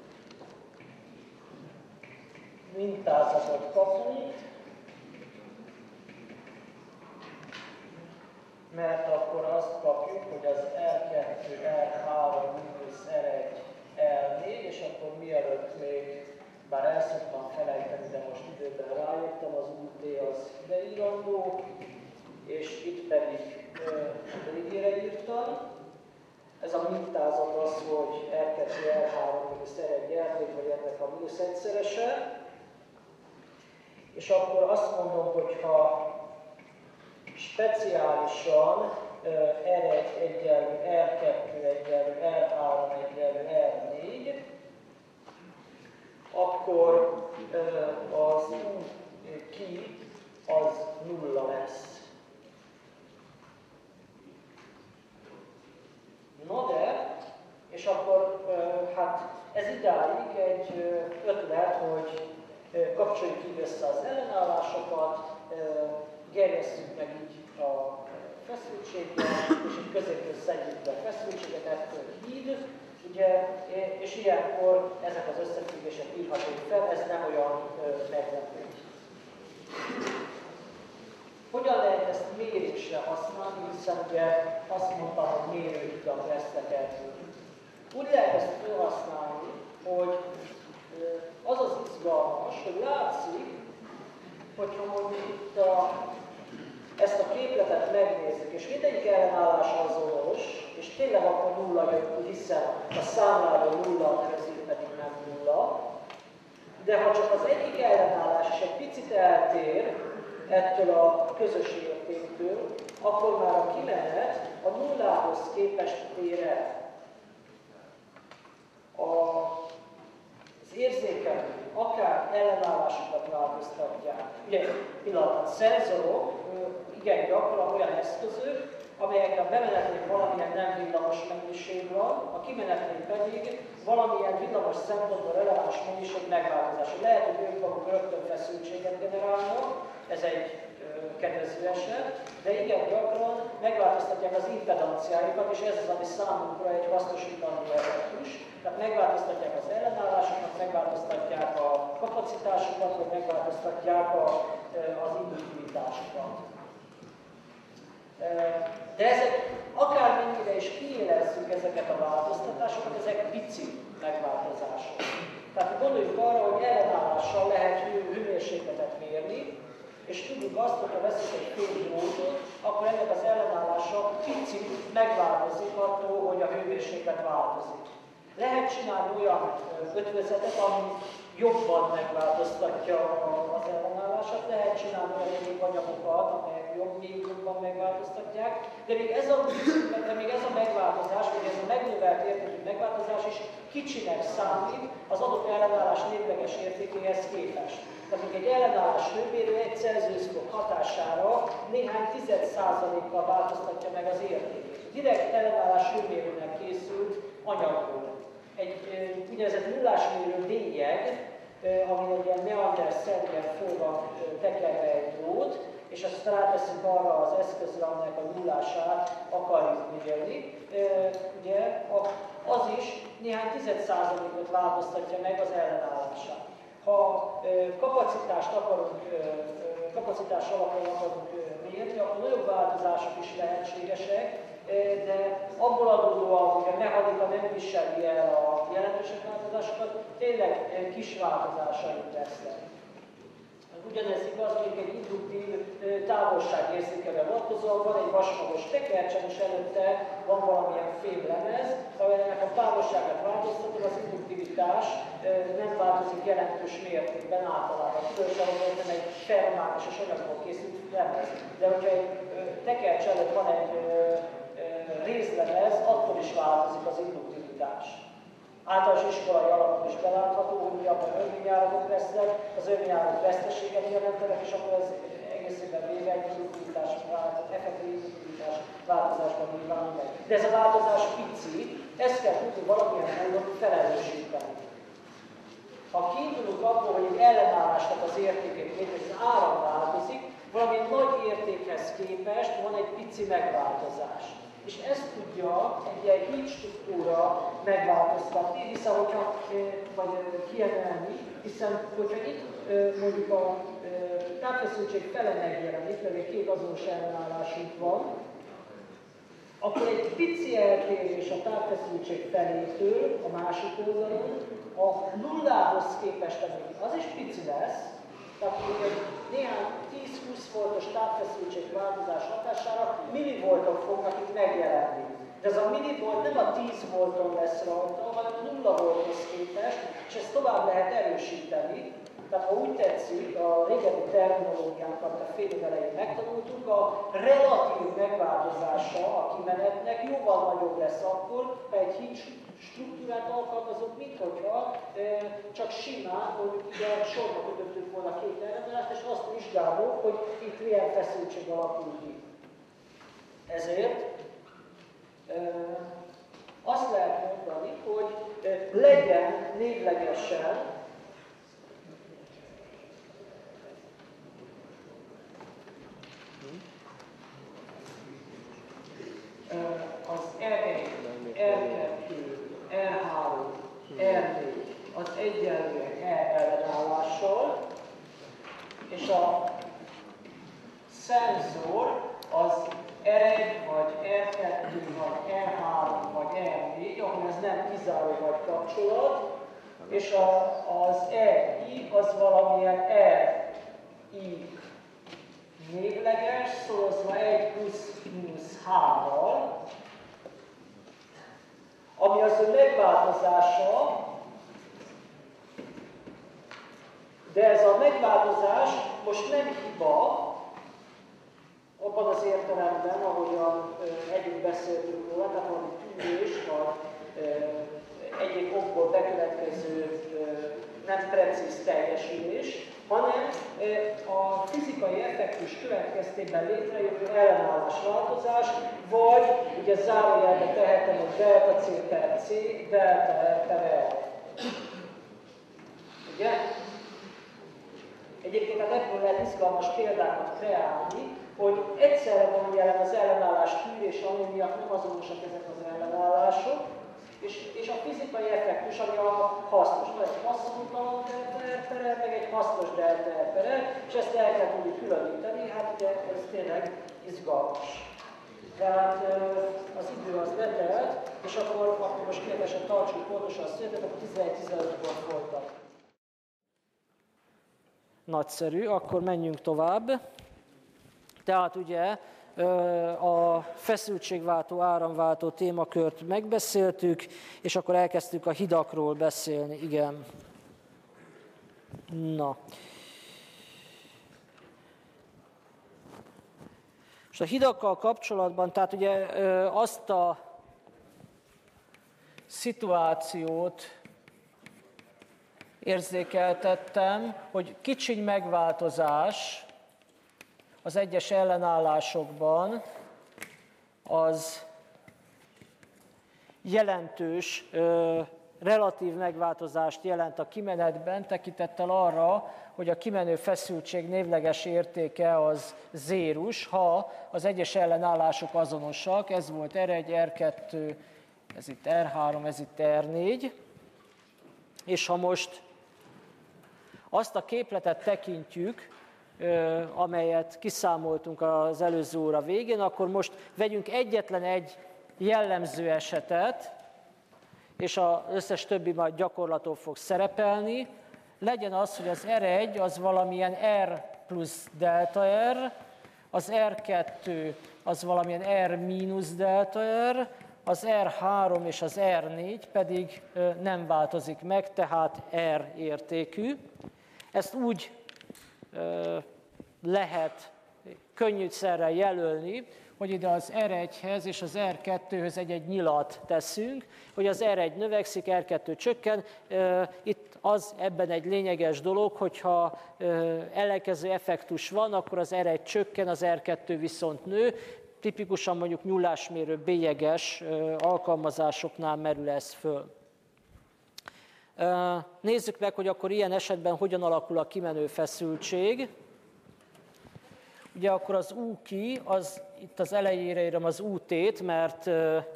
mintázatot kapunk, mert akkor azt kapjuk, hogy az er kettő er három mínusz er Ez a mintázat az, hogy er kettő, er három mínusz er egy, er négy, vagy ennek a mínusz egyszerese. És akkor azt mondom, hogy ha speciálisan er egy egyenlő, er kettő egyenlő, er három egyenlő, er négy, akkor az U ki az nulla lesz. No de, és akkor hát ez idáig egy ötlet, hogy kapcsoljuk így össze az ellenállásokat, gerjesszük meg így a feszültséggel, és így középről szedjük be a feszültséget, ettől híd, ugye, és ilyenkor ezek az összefüggések írhatók fel, ez nem olyan meglepő. Hogyan lehet ezt mérésre használni, hiszen ugye azt mondtam, hogy mérőhidak lesznek ebből. Úgy lehet ezt felhasználni, hogy az az izgalmas, hogy látszik, hogyha mondjuk itt a, ezt a képletet megnézzük, és mindegyik ellenállás azonos, és tényleg akkor nulla jön, hiszen a számlában nulla, mert ezért pedig nem nulla, de ha csak az egyik ellenállás is egy picit eltér ettől a közös értéktől, akkor már a kimenet a nullához képest tér el. A Az érzékelő, akár ellenállásokat változtatják. Ugye, pillanat, szenzorok igen gyakran olyan eszközök, amelyekben bemenetnél valamilyen nem villamos mennyiség van, a kimenetnél pedig valamilyen villamos szempontból releváns mennyiség megváltozása. Lehet, hogy ők maguk rögtön feszültséget generálnak, ez egy kedvező eset, de igen gyakran megváltoztatják az impedanciájukat, és ez az, ami számunkra egy hasznosítandó effektus. Tehát megváltoztatják az ellenállásokat, megváltoztatják a kapacitásokat, vagy megváltoztatják a, az induktivitásokat. De ezek, akármennyire is kiélezzük ezeket a változtatásokat, ezek pici megváltozások. Tehát gondoljuk arra, hogy ellenállással lehet hő, hőmérsékletet mérni, és tudjuk azt, hogy ha veszünk egy fénydrótot, akkor ennek az ellenállása picit megváltozik attól, hogy a hőmérséklet változik. Lehet csinálni olyan ötvözetet, ami jobban megváltoztatja az ellenállását, lehet csinálni olyan anyagokat, amelyek jobb, még jobban megváltoztatják, de még ez a, de még ez a megváltozás, vagy ez a megnövelt értékű megváltozás is kicsinek számít az adott ellenállás névleges értékéhez képest. Tehát egy ellenállás hőmérő egy Celsius fok hatására néhány tized százalékkal változtatja meg az értékét. Direkt ellenállás hőmérőnek készült anyagból. Egy úgynevezett nullásmérő bélyeg, amin egy ilyen meander-szerűen föl van tekerve egy drót, és azt ráteszünk arra az eszközre, aminek a nullását akarjuk mérni. Ugye, az is néhány tized százalékot változtatja meg az ellenállását. Ha kapacitást akarunk, kapacitás alapon akarunk mérni, akkor nagyobb változások is lehetségesek, de abból adódóan, hogy a mechanika nem viseli el a jelentősebb változásokat, tényleg kis változásaink lesznek. Ugyanez igaz, hogy egy induktív távolságérzékelőre vonatkozóan van egy vasmagos tekercsen, és előtte van valamilyen fémlemez, amelynek a távolságát változtatva, az induktivitás nem változik jelentős mértékben általában. Különösen, hogy nem egy ferromágneses anyagból készült lemez. De hogyha egy tekercs előtt van egy rézlemez, attól is változik az induktivitás. Általános iskolai alapon is belátható, hogy abban örvényáratok lesznek, az örvényáratok veszteséget jelentenek, és akkor ez egészében véve egy induktivitás, effektív induktivitás változásban nyilvánul meg. De ez a változás pici, ezt kell tudni valamilyen módon felelősíteni. Ha kiindulunk abból, hogy egy ellenállásnak az értékét mérni, hogy az áram változik, valamilyen nagy értékhez képest van egy pici megváltozás. És ezt tudja egy ilyen híd struktúra megváltoztatni, hiszen hogyha, vagy kiemelni, hiszen hogyha itt mondjuk a távfeszültség fele megjelenik, mert még két azonos ellenállásunk van, akkor egy pici eltérés a távfeszültség felétől a másik oldalon a nullához képest az is pici lesz, tehát néhány tíz-húsz voltos távfeszültség változás hatására millivoltok fognak itt megjelenni. De ez a millivolt nem a tíz volton lesz rajta, hanem a nulla volthoz képest, és ezt tovább lehet erősíteni. Tehát ha úgy tetszik, a régebbi terminológiánkat a fél év elején megtanultuk, a relatív megváltozása a kimenetnek jóval nagyobb lesz akkor, ha egy híd struktúrát alkalmazunk, mint hogyha e, csak simán, mondjuk ugye sorba kötöttük volna két elrendelást, és azt vizsgáljuk, hogy itt milyen feszültség alakul ki. Ezért e, azt lehet mondani, hogy e, legyen névlegesen az er egy, er kettő, er három, er négy az egyenlően E ellenállással, és a szenzor az er egy, vagy er kettő, vagy er három, vagy er négy, ahol ez nem kizáró vagy kapcsolat, és a, az er i az valamilyen er i névleges, szorozva egy plusz mínusz h-val, ami az ő megváltozása, de ez a megváltozás most nem hiba, abban az értelemben, ahogyan együtt beszéltünk róla, tehát valami tűrés, vagy egyik okból bekövetkező nem precíz teljesülés, hanem a fizikai effektus következtében létrejövő ellenállás változás, vagy ugye zárójelbe tehetem, hogy delta C per C, delta R per R. Ugye? Egyébként hát ebből lehet izgalmas példákat kreálni, hogy egyszerre van jelen az ellenállás tűrés, ami miatt nem azonosak ezek az ellenállások, És, és a fizikai effektus, ami a hasznos. Van egy haszontalan delta R per R, meg egy hasznos delta R per R, és ezt el kell tudni különíteni, hát ugye ez tényleg izgalmas. Tehát az idő az letelt, és akkor, akkor most kérdésen tartsuk pontosan a születet, akkor tizenegy tizenötkor voltak. Nagyszerű, akkor menjünk tovább. Tehát ugye a feszültségváltó, áramváltó témakört megbeszéltük, és akkor elkezdtük a hidakról beszélni, igen. Na. És a hidakkal kapcsolatban, tehát ugye azt a szituációt érzékeltettem, hogy kicsiny megváltozás az egyes ellenállásokban az jelentős ö, relatív megváltozást jelent a kimenetben, tekintettel arra, hogy a kimenő feszültség névleges értéke az zérus, ha az egyes ellenállások azonosak, ez volt er egy, er kettő, ez itt er három, ez itt er négy, és ha most azt a képletet tekintjük, amelyet kiszámoltunk az előző óra végén, akkor most vegyünk egyetlen egy jellemző esetet, és az összes többi majd gyakorlaton fog szerepelni. Legyen az, hogy az er egy az valamilyen R plusz delta R, az er kettő az valamilyen R mínusz delta R, az er három és az er négy pedig nem változik meg, tehát R értékű. Ezt úgy lehet könnyűszerrel jelölni, hogy ide az er egyhez és az er kettőhöz egy-egy nyilat teszünk, hogy az er egy növekszik, er kettő csökken. Itt az ebben egy lényeges dolog, hogyha ellenkező effektus van, akkor az er egy csökken, az er kettő viszont nő. Tipikusan mondjuk nyúlásmérő bélyeges alkalmazásoknál merül ez föl. Nézzük meg, hogy akkor ilyen esetben hogyan alakul a kimenő feszültség. Ugye akkor az U ki, az itt az elejére írom az u té-t, mert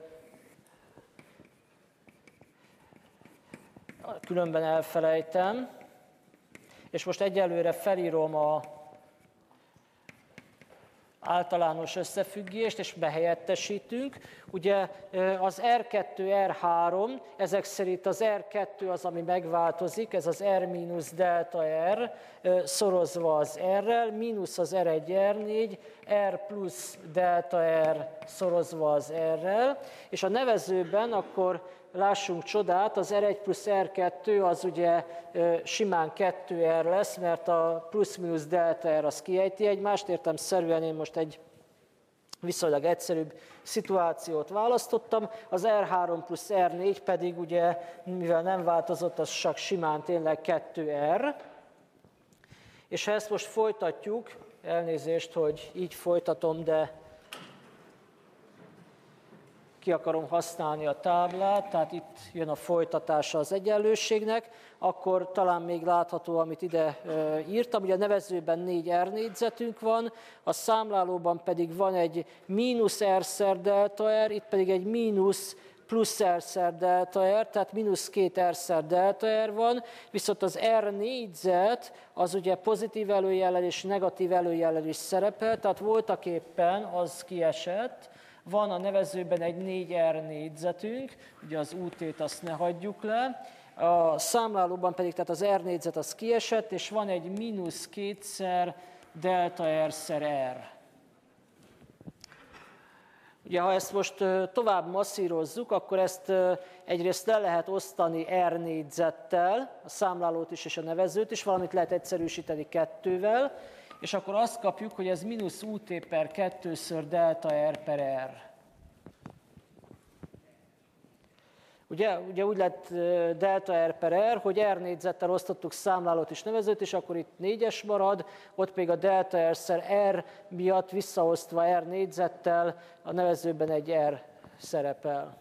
különben elfelejtem. És most egyelőre felírom a általános összefüggést, és behelyettesítünk. Ugye az er kettő, er három, ezek szerint az er kettő az, ami megváltozik, ez az R mínusz delta R, szorozva az R-rel, mínusz az er egy, er négy, R plusz delta R szorozva az R-rel, és a nevezőben akkor lássunk csodát, az R egy plusz R kettő az ugye simán kettő R lesz, mert a plusz-minusz delta R az kiejti egymást, értelemszerűen én most egy viszonylag egyszerűbb szituációt választottam, az R három plusz R négy pedig ugye, mivel nem változott, az csak simán tényleg kettő R, és ha ezt most folytatjuk, elnézést, hogy így folytatom, de ki akarom használni a táblát, tehát itt jön a folytatása az egyenlőségnek, akkor talán még látható, amit ide írtam, ugye a nevezőben négy R négyzetünk van, a számlálóban pedig van egy mínusz R-szer delta R, itt pedig egy mínusz plusz R-szer delta R, tehát mínusz két R-szer delta R van, viszont az R négyzet az ugye pozitív előjellel és negatív előjellel is szerepel, tehát voltaképpen az kiesett. Van a nevezőben egy négy R négyzetünk, ugye az U T-t azt ne hagyjuk le, a számlálóban pedig tehát az R négyzet az kiesett, és van egy mínusz kétszer delta R-szer R. Ugye, ha ezt most tovább masszírozzuk, akkor ezt egyrészt le lehet osztani R négyzettel, a számlálót is és a nevezőt is, valamit lehet egyszerűsíteni kettővel, és akkor azt kapjuk, hogy ez mínusz U T per kettőször delta R per R. Ugye, ugye úgy lett delta R per R, hogy R négyzettel osztottuk számlálót és nevezőt, és akkor itt négyes marad, ott pedig a delta R-szer R miatt visszaosztva R négyzettel a nevezőben egy R szerepel.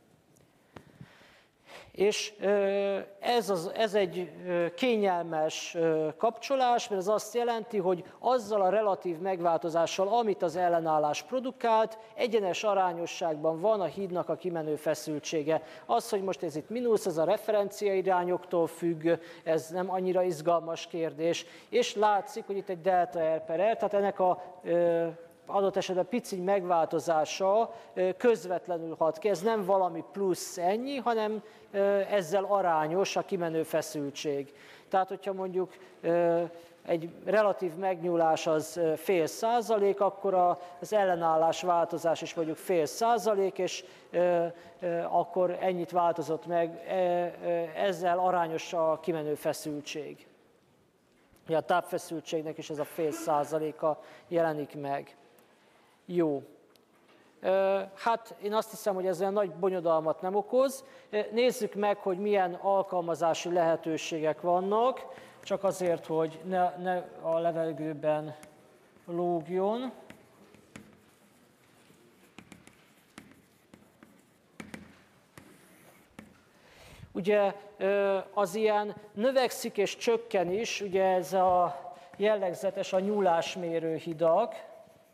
És ez, az, ez egy kényelmes kapcsolás, mert ez azt jelenti, hogy azzal a relatív megváltozással, amit az ellenállás produkált, egyenes arányosságban van a hídnak a kimenő feszültsége. Az, hogy most ez itt mínusz, ez a referenciairányoktól függ, ez nem annyira izgalmas kérdés, és látszik, hogy itt egy delta R per R, tehát ennek a adott esetben pici megváltozása közvetlenül hat ki. Ez nem valami plusz ennyi, hanem ezzel arányos a kimenő feszültség. Tehát, hogyha mondjuk egy relatív megnyúlás az fél százalék, akkor az ellenállás változás is mondjuk fél százalék, és akkor ennyit változott meg, ezzel arányos a kimenő feszültség. A tápfeszültségnek is ez a fél százaléka jelenik meg. Jó. Hát én azt hiszem, hogy ez olyan nagy bonyodalmat nem okoz. Nézzük meg, hogy milyen alkalmazási lehetőségek vannak, csak azért, hogy ne, ne a levegőben lógjon. Ugye az ilyen növekszik és csökken is, ugye ez a jellegzetes a nyúlásmérő hidak.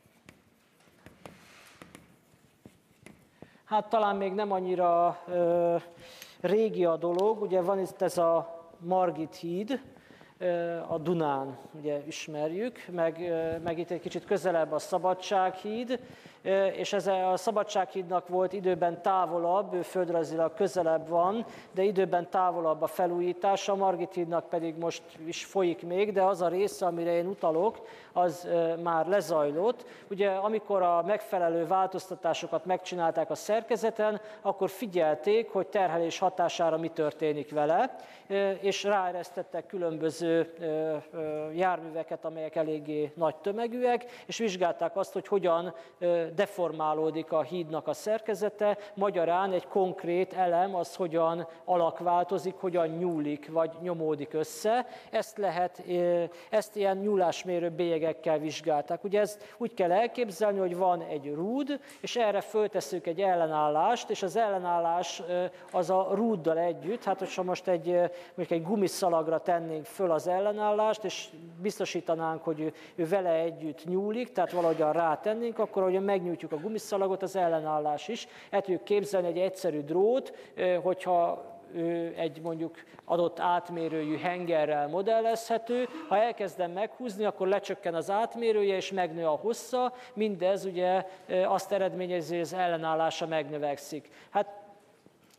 Hát talán még nem annyira ö, régi a dolog, ugye van itt ez a Margit híd, ö, a Dunán, ugye ismerjük, meg, ö, meg itt egy kicsit közelebb a Szabadsághíd, ö, és ez a Szabadsághídnak volt időben távolabb, ő földrajzilag közelebb van, de időben távolabb a felújítása, a Margit hídnak pedig most is folyik még, de az a része, amire én utalok, az már lezajlott. Ugye amikor a megfelelő változtatásokat megcsinálták a szerkezeten, akkor figyelték, hogy terhelés hatására mi történik vele, és ráeresztettek különböző járműveket, amelyek eléggé nagy tömegűek, és vizsgálták azt, hogy hogyan deformálódik a hídnak a szerkezete, magyarán egy konkrét elem az hogyan alakváltozik, hogyan nyúlik, vagy nyomódik össze. Ezt lehet, ezt ilyen nyúlásmérő bélyegekkel vizsgálták. Ugye ezt úgy kell elképzelni, hogy van egy rúd, és erre föltesszük egy ellenállást, és az ellenállás az a rúddal együtt, hát hogyha most egy, mondjuk egy gumiszalagra tennénk föl az ellenállást, és biztosítanánk, hogy ő, ő vele együtt nyúlik, tehát valahogyan rátennénk, akkor ahogyan megnyújtjuk a gumiszalagot, az ellenállás is. El tudjuk képzelni egy egyszerű drót, hogyha egy mondjuk adott átmérőjű hengerrel modellezhető. Ha elkezdem meghúzni, akkor lecsökken az átmérője, és megnő a hossza. Mindez ugye azt eredményezi, hogy az ellenállása megnövekszik. Hát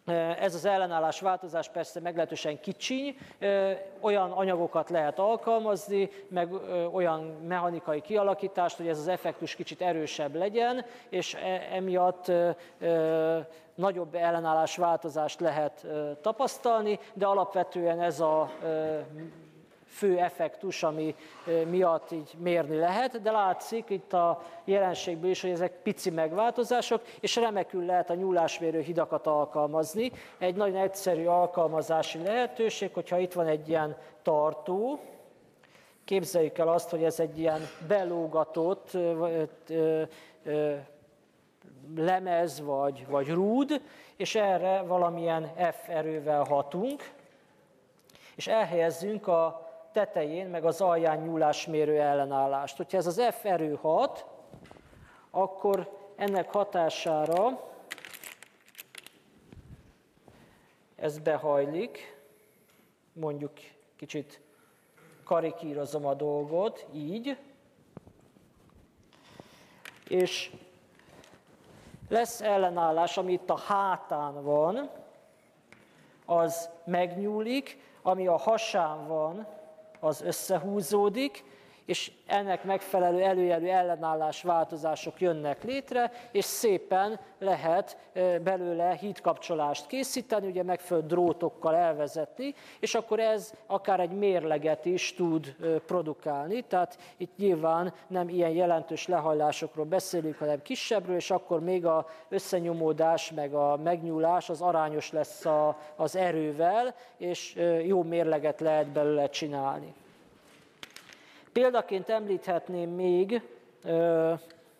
Ez az ellenállás változás persze meglehetősen kicsiny, olyan anyagokat lehet alkalmazni, meg olyan mechanikai kialakítást, hogy ez az effektus kicsit erősebb legyen, és emiatt nagyobb ellenállás változást lehet tapasztalni, de alapvetően ez a fő effektus, ami miatt így mérni lehet, de látszik itt a jelenségből is, hogy ezek pici megváltozások, és remekül lehet a nyúlásmérő hidakat alkalmazni. Egy nagyon egyszerű alkalmazási lehetőség, hogyha itt van egy ilyen tartó, képzeljük el azt, hogy ez egy ilyen belógatott lemez vagy, vagy rúd, és erre valamilyen F erővel hatunk, és elhelyezzünk a tetején, meg az alján nyúlásmérő ellenállást. Hogyha ez az F erő hat, akkor ennek hatására ez behajlik, mondjuk kicsit karikírozom a dolgot, így, és lesz ellenállás, ami itt a hátán van, az megnyúlik, ami a hasán van, az összehúzódik, és ennek megfelelő előjelű ellenállás változások jönnek létre, és szépen lehet belőle hídkapcsolást készíteni, ugye megfelelő drótokkal elvezetni, és akkor ez akár egy mérleget is tud produkálni, tehát itt nyilván nem ilyen jelentős lehajlásokról beszélünk, hanem kisebbről, és akkor még az összenyomódás, meg a megnyúlás az arányos lesz a, az erővel, és jó mérleget lehet belőle csinálni. Példaként említhetném még ö,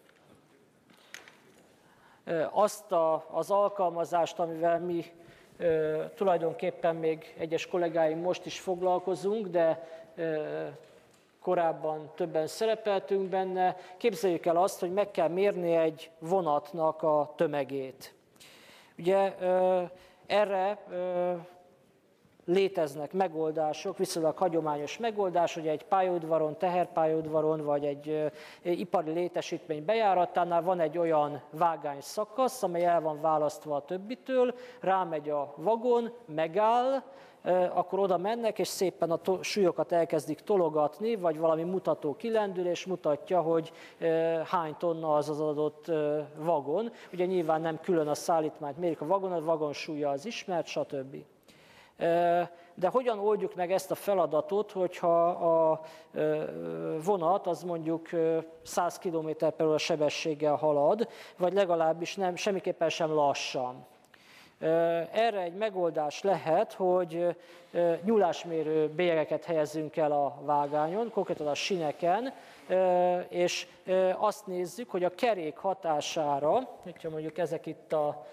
ö, azt a, az alkalmazást, amivel mi ö, tulajdonképpen még egyes kollégáim most is foglalkozunk, de ö, korábban többen szerepeltünk benne. Képzeljük el azt, hogy meg kell mérni egy vonatnak a tömegét. Ugye ö, erre ö, léteznek megoldások, viszonylag hagyományos megoldás, hogy egy pályaudvaron, teherpályaudvaron, vagy egy ipari létesítmény bejáratánál van egy olyan vágány szakasz, amely el van választva a többitől, rámegy a vagon, megáll, akkor oda mennek, és szépen a súlyokat elkezdik tologatni, vagy valami mutató kilendül, és mutatja, hogy hány tonna az az adott vagon. Ugye nyilván nem külön a szállítmányt mérik a vagon, a vagon súlya az ismert, stb. De hogyan oldjuk meg ezt a feladatot, hogyha a vonat az mondjuk száz kilométer per óra sebességgel halad, vagy legalábbis nem, semmiképpen sem lassan. Erre egy megoldás lehet, hogy nyúlásmérő bélyegeket helyezünk el a vágányon, konkrétan a sineken, és azt nézzük, hogy a kerék hatására, hogyha mondjuk ezek itt a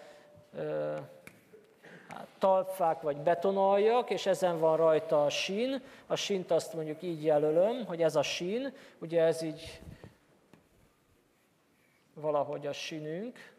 talpfák vagy betonaljak, és ezen van rajta a sín. A sínt azt mondjuk így jelölöm, hogy ez a sín, ugye ez így valahogy a sínünk.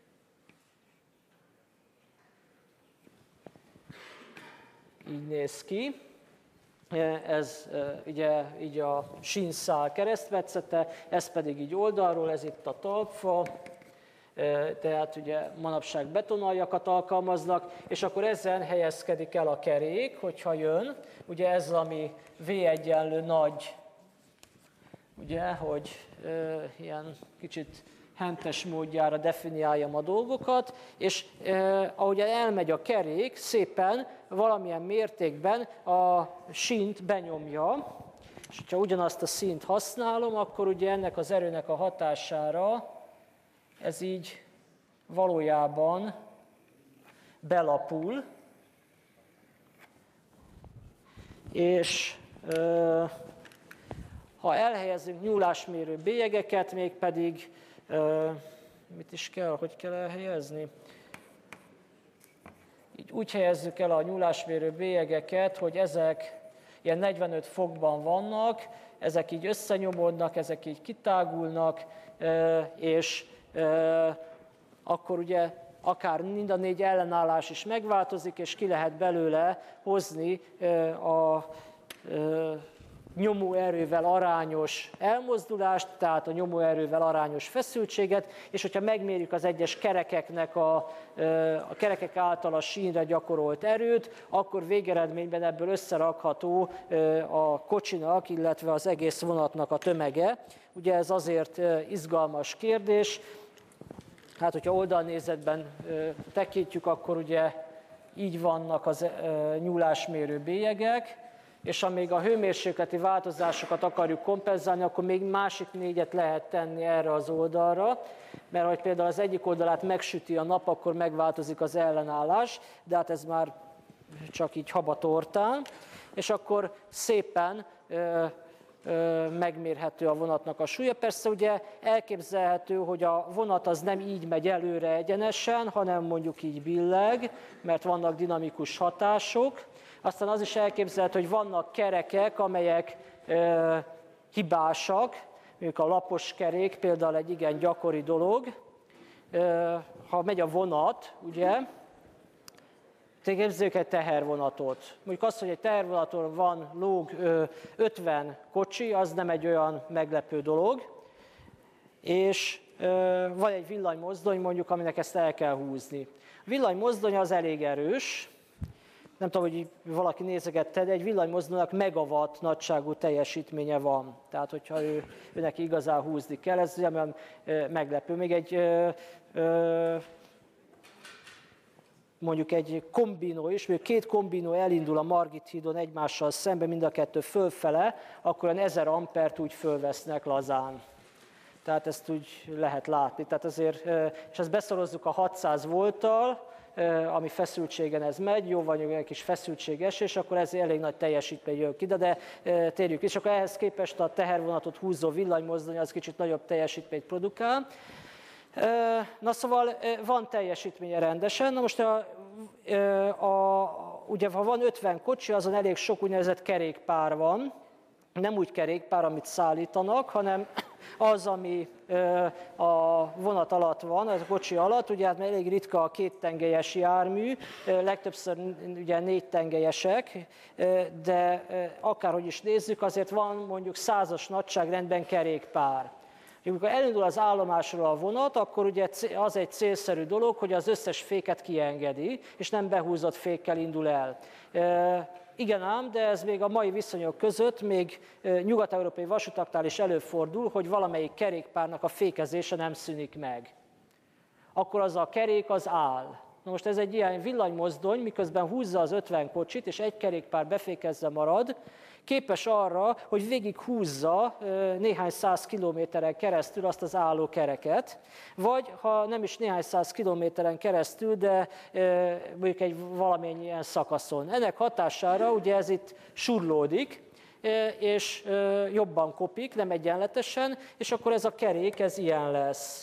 Így néz ki. Ez ugye így a sínszál keresztmetszete, ez pedig így oldalról, ez itt a talpfa. Tehát ugye manapság betonaljakat alkalmaznak, és akkor ezen helyezkedik el a kerék, hogyha jön. Ugye ez, ami V egyenlő nagy, ugye, hogy e, ilyen kicsit hentes módjára definiáljam a dolgokat, és e, ahogy elmegy a kerék, szépen valamilyen mértékben a sínt benyomja, és ha ugyanazt a színt használom, akkor ugye ennek az erőnek a hatására ez így valójában belapul, és ö, ha elhelyezünk nyúlásmérő bélyegeket, mégpedig ö, mit is kell, hogy kell elhelyezni? Így úgy helyezzük el a nyúlásmérő bélyegeket, hogy ezek ilyen negyvenöt fokban vannak, ezek így összenyomódnak, ezek így kitágulnak, ö, és akkor ugye akár mind a négy ellenállás is megváltozik, és ki lehet belőle hozni a nyomóerővel arányos elmozdulást, tehát a nyomóerővel arányos feszültséget, és hogyha megmérjük az egyes kerekeknek a, a kerekek által a sínre gyakorolt erőt, akkor végeredményben ebből összerakható a kocsinak, illetve az egész vonatnak a tömege. Ugye ez azért izgalmas kérdés. Hát, hogyha oldalnézetben tekintjük, akkor ugye így vannak az nyúlásmérő bélyegek, és amíg a hőmérsékleti változásokat akarjuk kompenzálni, akkor még másik négyet lehet tenni erre az oldalra, mert hogy például az egyik oldalát megsüti a nap, akkor megváltozik az ellenállás, de hát ez már csak így habatortán, és akkor szépen ö, ö, megmérhető a vonatnak a súlya. Persze ugye elképzelhető, hogy a vonat az nem így megy előre egyenesen, hanem mondjuk így billeg, mert vannak dinamikus hatások. Aztán az is elképzelhető, hogy vannak kerekek, amelyek ö, hibásak, mondjuk a lapos kerék például egy igen gyakori dolog. Ö, ha megy a vonat, ugye, képzeljük egy tehervonatot. Mondjuk azt, hogy egy tehervonaton van, lóg ö, ötven kocsi, az nem egy olyan meglepő dolog, és ö, van egy villanymozdony mondjuk, aminek ezt el kell húzni. A villanymozdony az elég erős, nem tudom, hogy valaki nézegette, de egy villanymozdonynak megawatt nagyságú teljesítménye van. Tehát, hogyha ő, ő neki igazán húzni kell, ez olyan meglepő. Még egy ö, ö, mondjuk egy kombinó is, mondjuk két kombinó elindul a Margit hídon egymással szemben, mind a kettő fölfele, akkor olyan ezer ampert úgy fölvesznek lazán. Tehát ezt úgy lehet látni. Tehát azért, és ezt beszorozzuk a hatszáz volttal, ami feszültségen ez megy, jó van egy kis feszültségesés, akkor ez elég nagy teljesítmény jön ki, de, de térjük is, akkor ehhez képest a tehervonatot húzó villanymozdony az kicsit nagyobb teljesítményt produkál. Na szóval van teljesítménye rendesen, na most a, a, ugye ha van ötven kocsi, azon elég sok úgynevezett kerékpár van, nem úgy kerékpár, amit szállítanak, hanem az, ami a vonat alatt van, a kocsi alatt, ugye hát elég ritka a kéttengelyes jármű, legtöbbször ugye négy tengelyesek, de akárhogy is nézzük, azért van mondjuk százas nagyságrendben kerékpár. Amikor elindul az állomásról a vonat, akkor ugye az egy célszerű dolog, hogy az összes féket kiengedi, és nem behúzott fékkel indul el. Igen ám, de ez még a mai viszonyok között, még nyugat-európai vasutaknál is előfordul, hogy valamelyik kerékpárnak a fékezése nem szűnik meg. Akkor az a kerék az áll. Na most ez egy ilyen villanymozdony, miközben húzza az ötven kocsit, és egy kerékpár befékezve marad, képes arra, hogy végig húzza néhány száz kilométeren keresztül azt az álló kereket, vagy ha nem is néhány száz kilométeren keresztül, de mondjuk egy valamennyien szakaszon. Ennek hatására ugye ez itt surlódik, és jobban kopik, nem egyenletesen, és akkor ez a kerék, ez ilyen lesz.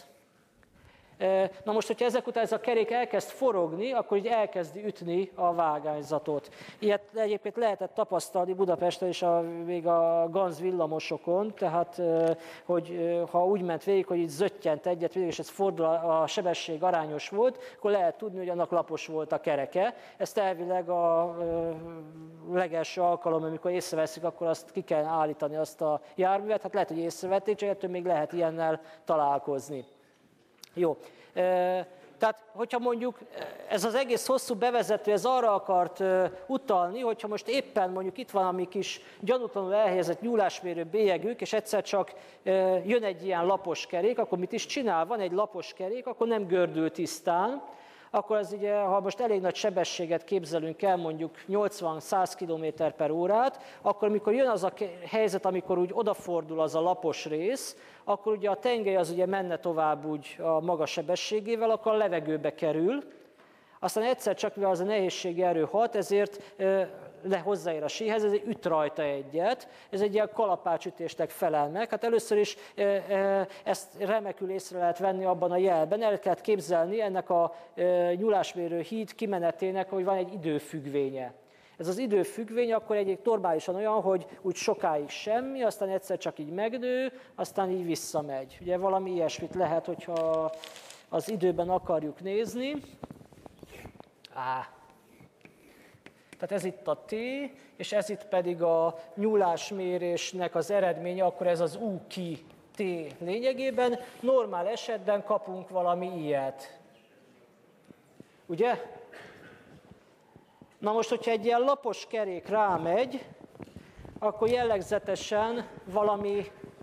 Na most, hogyha ezek után ez a kerék elkezd forogni, akkor így elkezdi ütni a vágányzatot. Ilyet egyébként lehetett tapasztalni Budapesten és a, még a Ganz villamosokon, tehát hogy ha úgy ment végig, hogy így zöttyent egyet végig, és ez fordul, a sebesség arányos volt, akkor lehet tudni, hogy annak lapos volt a kereke. Ezt elvileg a legelső alkalom, amikor észreveszik, akkor azt ki kell állítani azt a járművet. Hát lehet, hogy észrevették, csak ettől még lehet ilyennel találkozni. Jó, tehát hogyha mondjuk ez az egész hosszú bevezető, ez arra akart utalni, hogyha most éppen mondjuk itt van a mi kis gyanútlanul elhelyezett nyúlásmérő bélyegük, és egyszer csak jön egy ilyen lapos kerék, akkor mit is csinál? Van egy lapos kerék, akkor nem gördül tisztán, akkor ez ugye, ha most elég nagy sebességet képzelünk el, mondjuk nyolcvan-száz kilométer per órát, akkor amikor jön az a helyzet, amikor úgy odafordul az a lapos rész, akkor ugye a tengely az ugye menne tovább úgy a maga sebességével, akkor a levegőbe kerül, aztán egyszer csak, mivel az a nehézségi erő hat, ezért le hozzáér a síhez, ezért üt rajta egyet, ez egy ilyen kalapácsütésnek felel meg. Hát először is ezt remekül észre lehet venni abban a jelben, el kellett képzelni ennek a nyúlásmérő híd kimenetének, hogy van egy időfüggvénye. Ez az időfüggvény akkor egyik normálisan olyan, hogy úgy sokáig semmi, aztán egyszer csak így megnő, aztán így visszamegy. Ugye valami ilyesmit lehet, hogyha az időben akarjuk nézni. Á. Tehát ez itt a T, és ez itt pedig a nyúlásmérésnek az eredménye, akkor ez az U ki T lényegében. Normál esetben kapunk valami ilyet. Ugye? Na most, hogyha egy ilyen lapos kerék rámegy, akkor jellegzetesen valami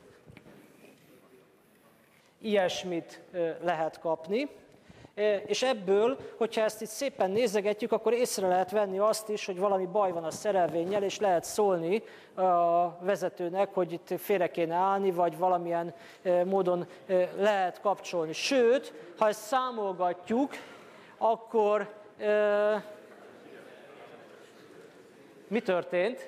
ilyesmit lehet kapni. És ebből, hogyha ezt itt szépen nézegetjük, akkor észre lehet venni azt is, hogy valami baj van a szerelvénnyel, és lehet szólni a vezetőnek, hogy itt félre kéne állni, vagy valamilyen módon lehet kapcsolni. Sőt, ha ezt számolgatjuk, akkor mi történt?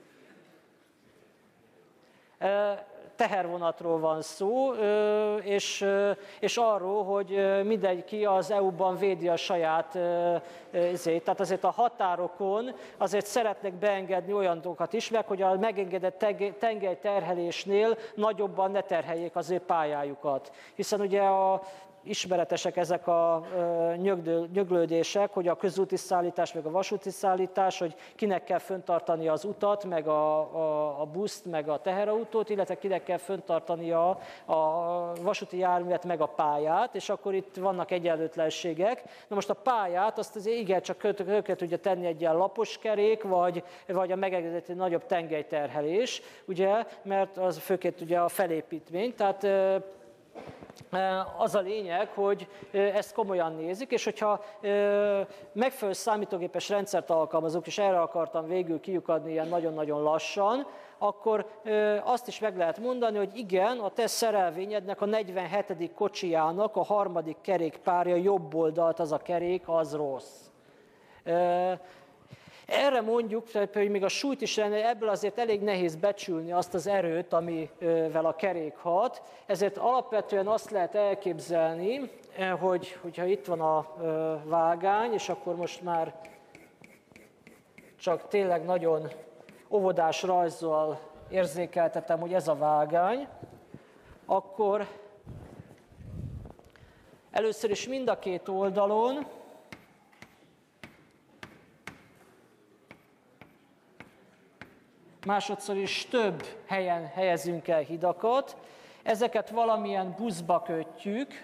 Tehervonatról van szó, és, és arról, hogy mindenki az é u-ban védi a saját ezért. Tehát azért a határokon azért szeretnek beengedni olyan dolgokat is, meg hogy a megengedett tengelyterhelésnél nagyobban ne terheljék az ő pályájukat. Hiszen ugye a ismeretesek ezek a nyöglődések, hogy a közúti szállítás, meg a vasúti szállítás, hogy kinek kell fenntartani az utat, meg a, a, a buszt, meg a teherautót, illetve kinek kell fenntartani a, a vasúti járművet, meg a pályát, és akkor itt vannak egyenlőtlenségek. Na most a pályát, azt azért igen, csak kötőket tudja tenni egy ilyen lapos kerék, vagy, vagy a megengedett egy nagyobb tengelyterhelés, ugye, mert az főként ugye a felépítmény, tehát az a lényeg, hogy ezt komolyan nézik, és hogyha megfelelő számítógépes rendszert alkalmazunk, és erre akartam végül kiukadni ilyen nagyon-nagyon lassan, akkor azt is meg lehet mondani, hogy igen, a te szerelvényednek a negyvenhetedik kocsijának a harmadik kerékpárja jobb oldalt, az a kerék, az rossz. Erre mondjuk, hogy még a súlyt is lenne, ebből azért elég nehéz becsülni azt az erőt, amivel a kerék hat. Ezért alapvetően azt lehet elképzelni, hogy, hogyha itt van a vágány, és akkor most már csak tényleg nagyon óvodás rajzzal érzékeltetem, hogy ez a vágány, akkor először is mind a két oldalon másodszor is több helyen helyezünk el hidakat, ezeket valamilyen buszba kötjük,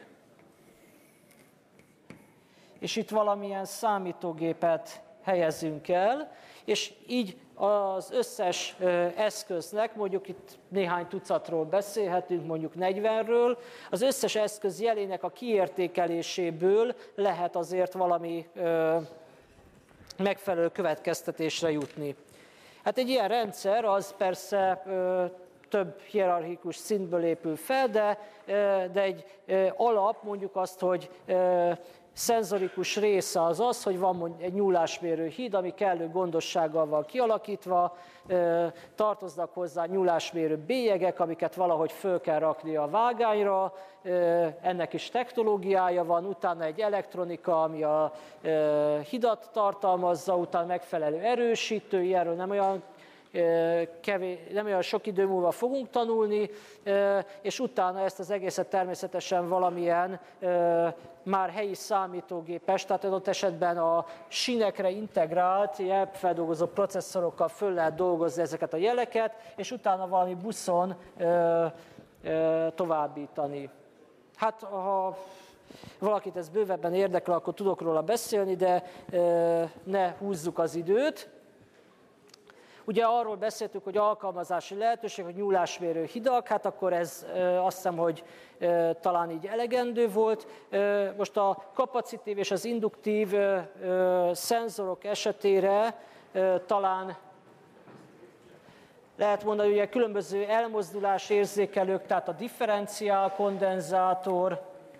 és itt valamilyen számítógépet helyezünk el, és így az összes eszköznek, mondjuk itt néhány tucatról beszélhetünk, mondjuk negyvenről, az összes eszköz jelének a kiértékeléséből lehet azért valami megfelelő következtetésre jutni. Hát egy ilyen rendszer az persze ö, több hierarchikus szintből épül fel, de, ö, de egy ö, alap, mondjuk azt, hogy ö, szenzorikus része az az, hogy van egy nyúlásmérő híd, ami kellő gondossággal van kialakítva, ö, tartoznak hozzá nyúlásmérő bélyegek, amiket valahogy föl kell rakni a vágányra, ö, ennek is technológiája van, utána egy elektronika, ami a ö, hidat tartalmazza, utána megfelelő erősítő, ilyenről nem olyan Kevés, nem olyan sok idő múlva fogunk tanulni, és utána ezt az egészet természetesen valamilyen már helyi számítógépes, tehát adott esetben a sínekre integrált, feldolgozó processzorokkal föl lehet dolgozni ezeket a jeleket, és utána valami buszon továbbítani. Hát, ha valakit ez bővebben érdekel, akkor tudok róla beszélni, de ne húzzuk az időt. Ugye arról beszéltük, hogy alkalmazási lehetőség, hogy nyúlásmérő hidak, hát akkor ez azt hiszem, hogy talán így elegendő volt. Most a kapacitív és az induktív szenzorok esetére talán lehet mondani, hogy a különböző elmozdulás érzékelők, tehát a differenciál kondenzátor,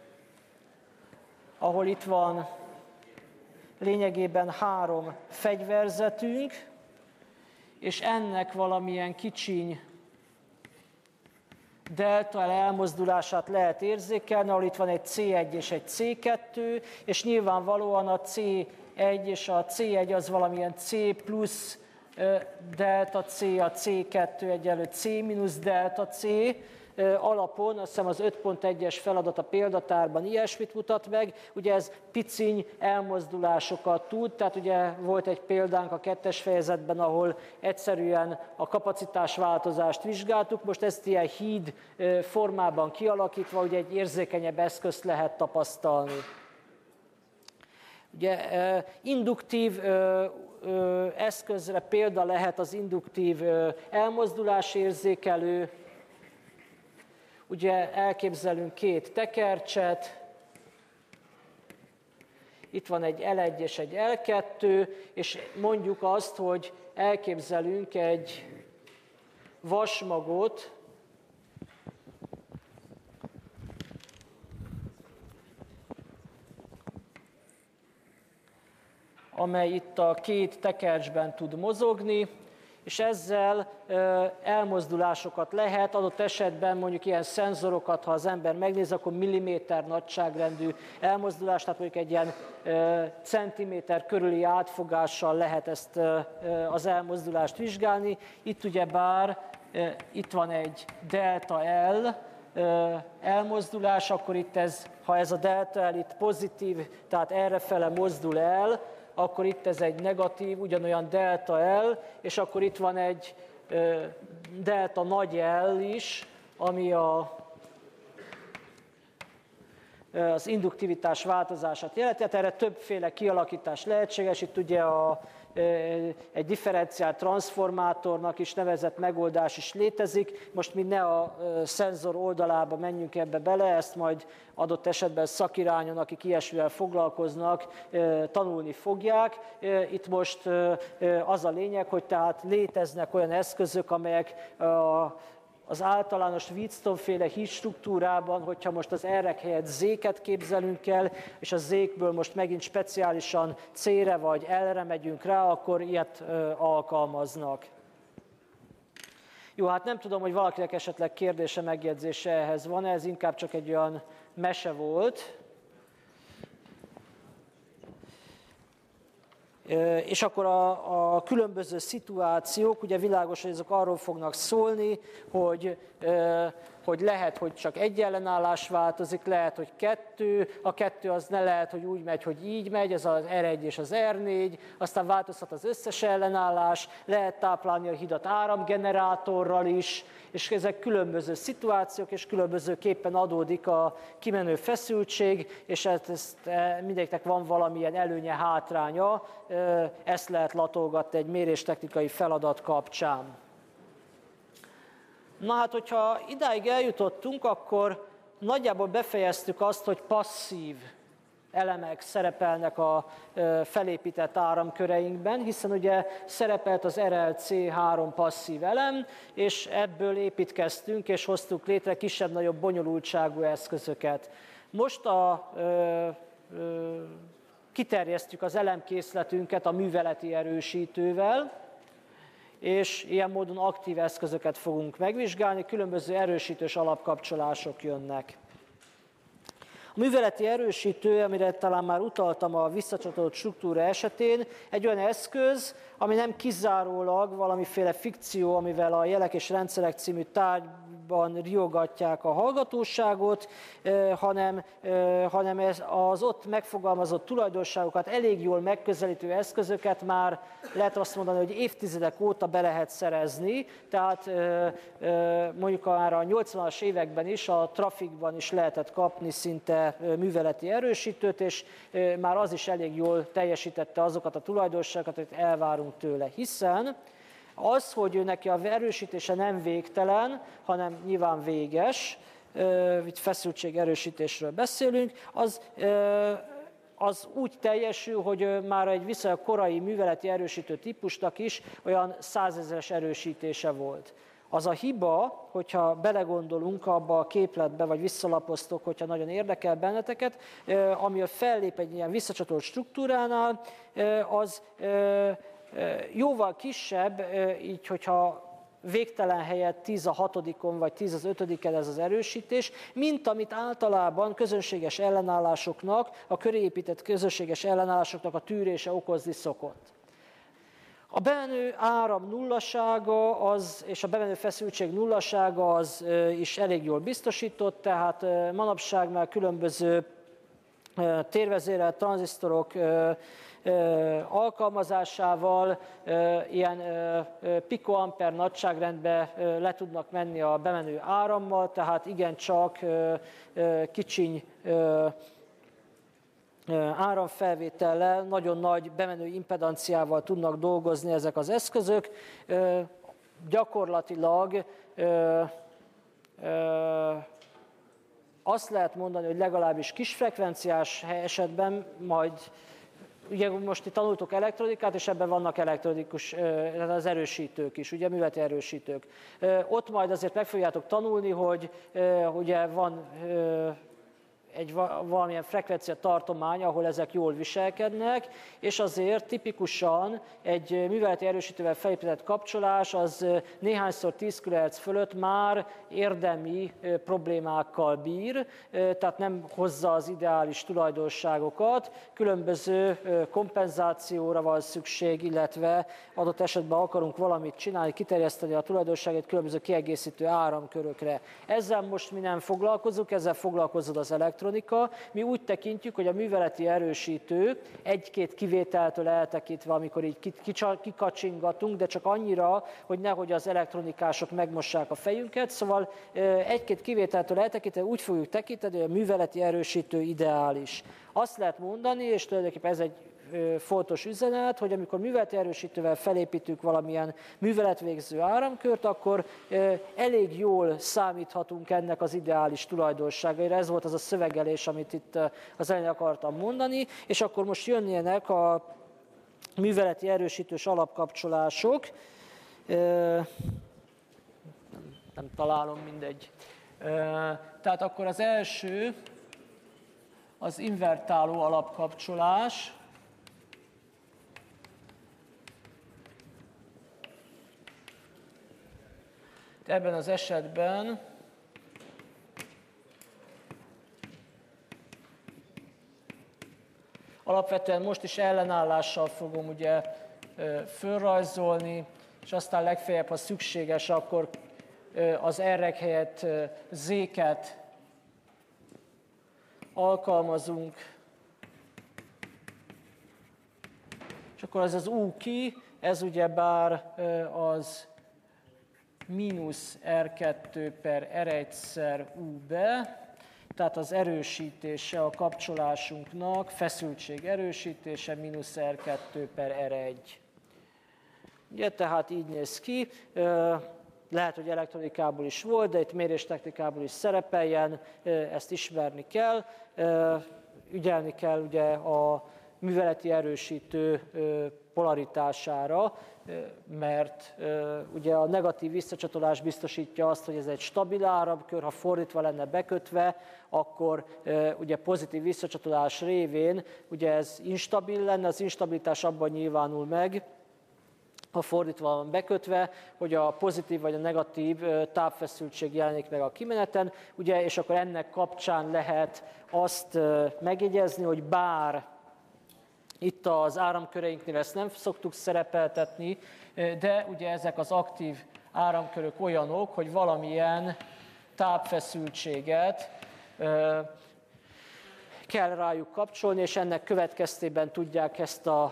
ahol itt van lényegében három fegyverzetünk, és ennek valamilyen kicsiny delta elmozdulását lehet érzékelni, ahol itt van egy cé egy és egy cé kettő, és nyilvánvalóan a cé egy és a cé egy az valamilyen C plusz delta C, a cé kettő egyenlő C mínusz delta C, alapon, azt hiszem az öt pont egyes feladat a példatárban ilyesmit mutat meg, ugye ez piciny elmozdulásokat tud, tehát ugye volt egy példánk a kettes fejezetben, ahol egyszerűen a kapacitásváltozást vizsgáltuk, most ezt ilyen híd formában kialakítva, ugye egy érzékenyebb eszközt lehet tapasztalni. Ugye induktív eszközre példa lehet az induktív elmozdulásérzékelő. Ugye elképzelünk két tekercset, itt van egy el egy és egy el kettő, és mondjuk azt, hogy elképzelünk egy vasmagot, amely itt a két tekercsben tud mozogni, és ezzel elmozdulásokat lehet, adott esetben mondjuk ilyen szenzorokat, ha az ember megnéz, akkor milliméter nagyságrendű elmozdulás, tehát mondjuk egy ilyen centiméter körüli átfogással lehet ezt az elmozdulást vizsgálni. Itt ugyebár itt van egy delta L elmozdulás, akkor itt ez, ha ez a delta L itt pozitív, tehát errefele mozdul el, akkor itt ez egy negatív, ugyanolyan delta L, és akkor itt van egy delta nagy L is, ami a, az induktivitás változását jelenti. Tehát erre többféle kialakítás lehetséges. Itt ugye a, egy differenciált transformátornak is nevezett megoldás is létezik. Most mi ne a szenzor oldalába menjünk ebbe bele, ezt majd adott esetben szakirányon, akik ilyesmivel foglalkoznak, tanulni fogják. Itt most az a lényeg, hogy tehát léteznek olyan eszközök, amelyek az általános Wheatstone-féle hídstruktúrában, hogyha most az R-ek helyett Z-ket képzelünk el, és a Z-ből most megint speciálisan C-re vagy L-re megyünk rá, akkor ilyet alkalmaznak. Jó, hát nem tudom, hogy valakinek esetleg kérdése, megjegyzése ehhez van, ez inkább csak egy olyan mese volt. És akkor a, a különböző szituációk, ugye világos, hogy ezek arról fognak szólni, hogy, hogy lehet, hogy csak egy ellenállás változik, lehet, hogy kettő, a kettő az ne lehet, hogy úgy megy, hogy így megy, ez az R egy és az R négy, aztán változhat az összes ellenállás, lehet táplálni a hidat áramgenerátorral is, és ezek különböző szituációk, és különbözőképpen adódik a kimenő feszültség, és ezt mindegyiknek van valamilyen előnye, hátránya, ezt lehet latolgatni egy méréstechnikai feladat kapcsán. Na hát, hogyha idáig eljutottunk, akkor nagyjából befejeztük azt, hogy passzív elemek szerepelnek a felépített áramköreinkben, hiszen ugye szerepelt az R L C három passzív elem, és ebből építkeztünk és hoztuk létre kisebb-nagyobb bonyolultságú eszközöket. Most a, ö, ö, kiterjesztjük az elemkészletünket a műveleti erősítővel, és ilyen módon aktív eszközöket fogunk megvizsgálni, különböző erősítős alapkapcsolások jönnek. A műveleti erősítő, amire talán már utaltam a visszacsatolt struktúra esetén, egy olyan eszköz, ami nem kizárólag valamiféle fikció, amivel a Jelek és rendszerek című tárgyban riogatják a hallgatóságot, hanem, hanem ez az ott megfogalmazott tulajdonságokat elég jól megközelítő eszközöket már lehet azt mondani, hogy évtizedek óta be lehet szerezni, tehát mondjuk már a nyolcvanas években is a trafikban is lehetett kapni szinte műveleti erősítőt, és már az is elég jól teljesítette azokat a tulajdonságokat, hogy elvárunk tőle, hiszen az, hogy ő neki a erősítése nem végtelen, hanem nyilván véges, itt feszültség erősítésről beszélünk, az, az úgy teljesül, hogy már egy viszonylag korai műveleti erősítő típusnak is olyan százezeres erősítése volt. Az a hiba, hogyha belegondolunk abba a képletbe, vagy visszalapoztok, hogyha nagyon érdekel benneteket, ami fellép egy ilyen visszacsatolt struktúránál, az jóval kisebb, így hogyha végtelen helyett tíz a hatodikon vagy tíz az ötödiken ez az erősítés, mint amit általában közönséges ellenállásoknak, a köré épített közönséges ellenállásoknak a tűrése okozni szokott. A bemenő áram nullasága az, és a bemenő feszültség nullasága az is elég jól biztosított, tehát manapság már különböző térvezérelt tranzisztorok alkalmazásával ilyen pikoamper nagyságrendbe le tudnak menni a bemenő árammal, tehát igencsak kicsiny áramfelvétellel, nagyon nagy bemenő impedanciával tudnak dolgozni ezek az eszközök. Gyakorlatilag azt lehet mondani, hogy legalábbis kisfrekvenciás esetben majd, ugye most itt tanultuk elektronikát, és ebben vannak elektronikus, az erősítők is, ugye műveleti erősítők. Ott majd azért meg fogjátok tanulni, hogy ugye van egy valamilyen frekvencia tartomány, ahol ezek jól viselkednek, és azért tipikusan egy műveleti erősítővel felépített kapcsolás az néhányszor tíz kilohertz fölött már érdemi problémákkal bír, tehát nem hozza az ideális tulajdonságokat, különböző kompenzációra van szükség, illetve adott esetben akarunk valamit csinálni, kiterjeszteni a tulajdonságait különböző kiegészítő áramkörökre. Ezzel most mi nem foglalkozunk, ezzel foglalkozod az elektronika. Mi úgy tekintjük, hogy a műveleti erősítő egy-két kivételtől eltekintve, amikor így kikacsingatunk, de csak annyira, hogy nehogy az elektronikások megmossák a fejünket, szóval egy-két kivételtől eltekintve úgy fogjuk tekinteni, hogy a műveleti erősítő ideális. Azt lehet mondani, és tulajdonképpen ez egy fontos üzenet, hogy amikor műveleti erősítővel felépítünk valamilyen műveletvégző áramkört, akkor elég jól számíthatunk ennek az ideális tulajdonságaira. Ez volt az a szövegelés, amit itt az elején akartam mondani, és akkor most jönnének a műveleti erősítős alapkapcsolások. Nem, nem találom, mindegy. Tehát akkor az első az invertáló alapkapcsolás. Ebben az esetben alapvetően most is ellenállással fogom ugye fölrajzolni, és aztán legfeljebb, ha szükséges, akkor az R-ek helyett Z-ket alkalmazunk. És akkor ez az U ki, ez ugyebár az mínusz R kettő per R egyszer U be, tehát az erősítése a kapcsolásunknak, feszültség erősítése mínusz R kettő per R egy. Ugye, tehát így néz ki. Lehet, hogy elektronikából is volt, de itt méréstechnikából is szerepeljen, ezt ismerni kell. Ügyelni kell ugye a műveleti erősítő polaritására, mert ugye a negatív visszacsatolás biztosítja azt, hogy ez egy stabil áramkör, ha fordítva lenne bekötve, akkor ugye pozitív visszacsatolás révén ugye ez instabil lenne, az instabilitás abban nyilvánul meg, ha fordítva van bekötve, hogy a pozitív vagy a negatív tápfeszültség jelenik meg a kimeneten, ugye, és akkor ennek kapcsán lehet azt megjegyezni, hogy bár itt az áramköreinknél ezt nem szoktuk szerepeltetni, de ugye ezek az aktív áramkörök olyanok, hogy valamilyen tápfeszültséget kell rájuk kapcsolni, és ennek következtében tudják ezt a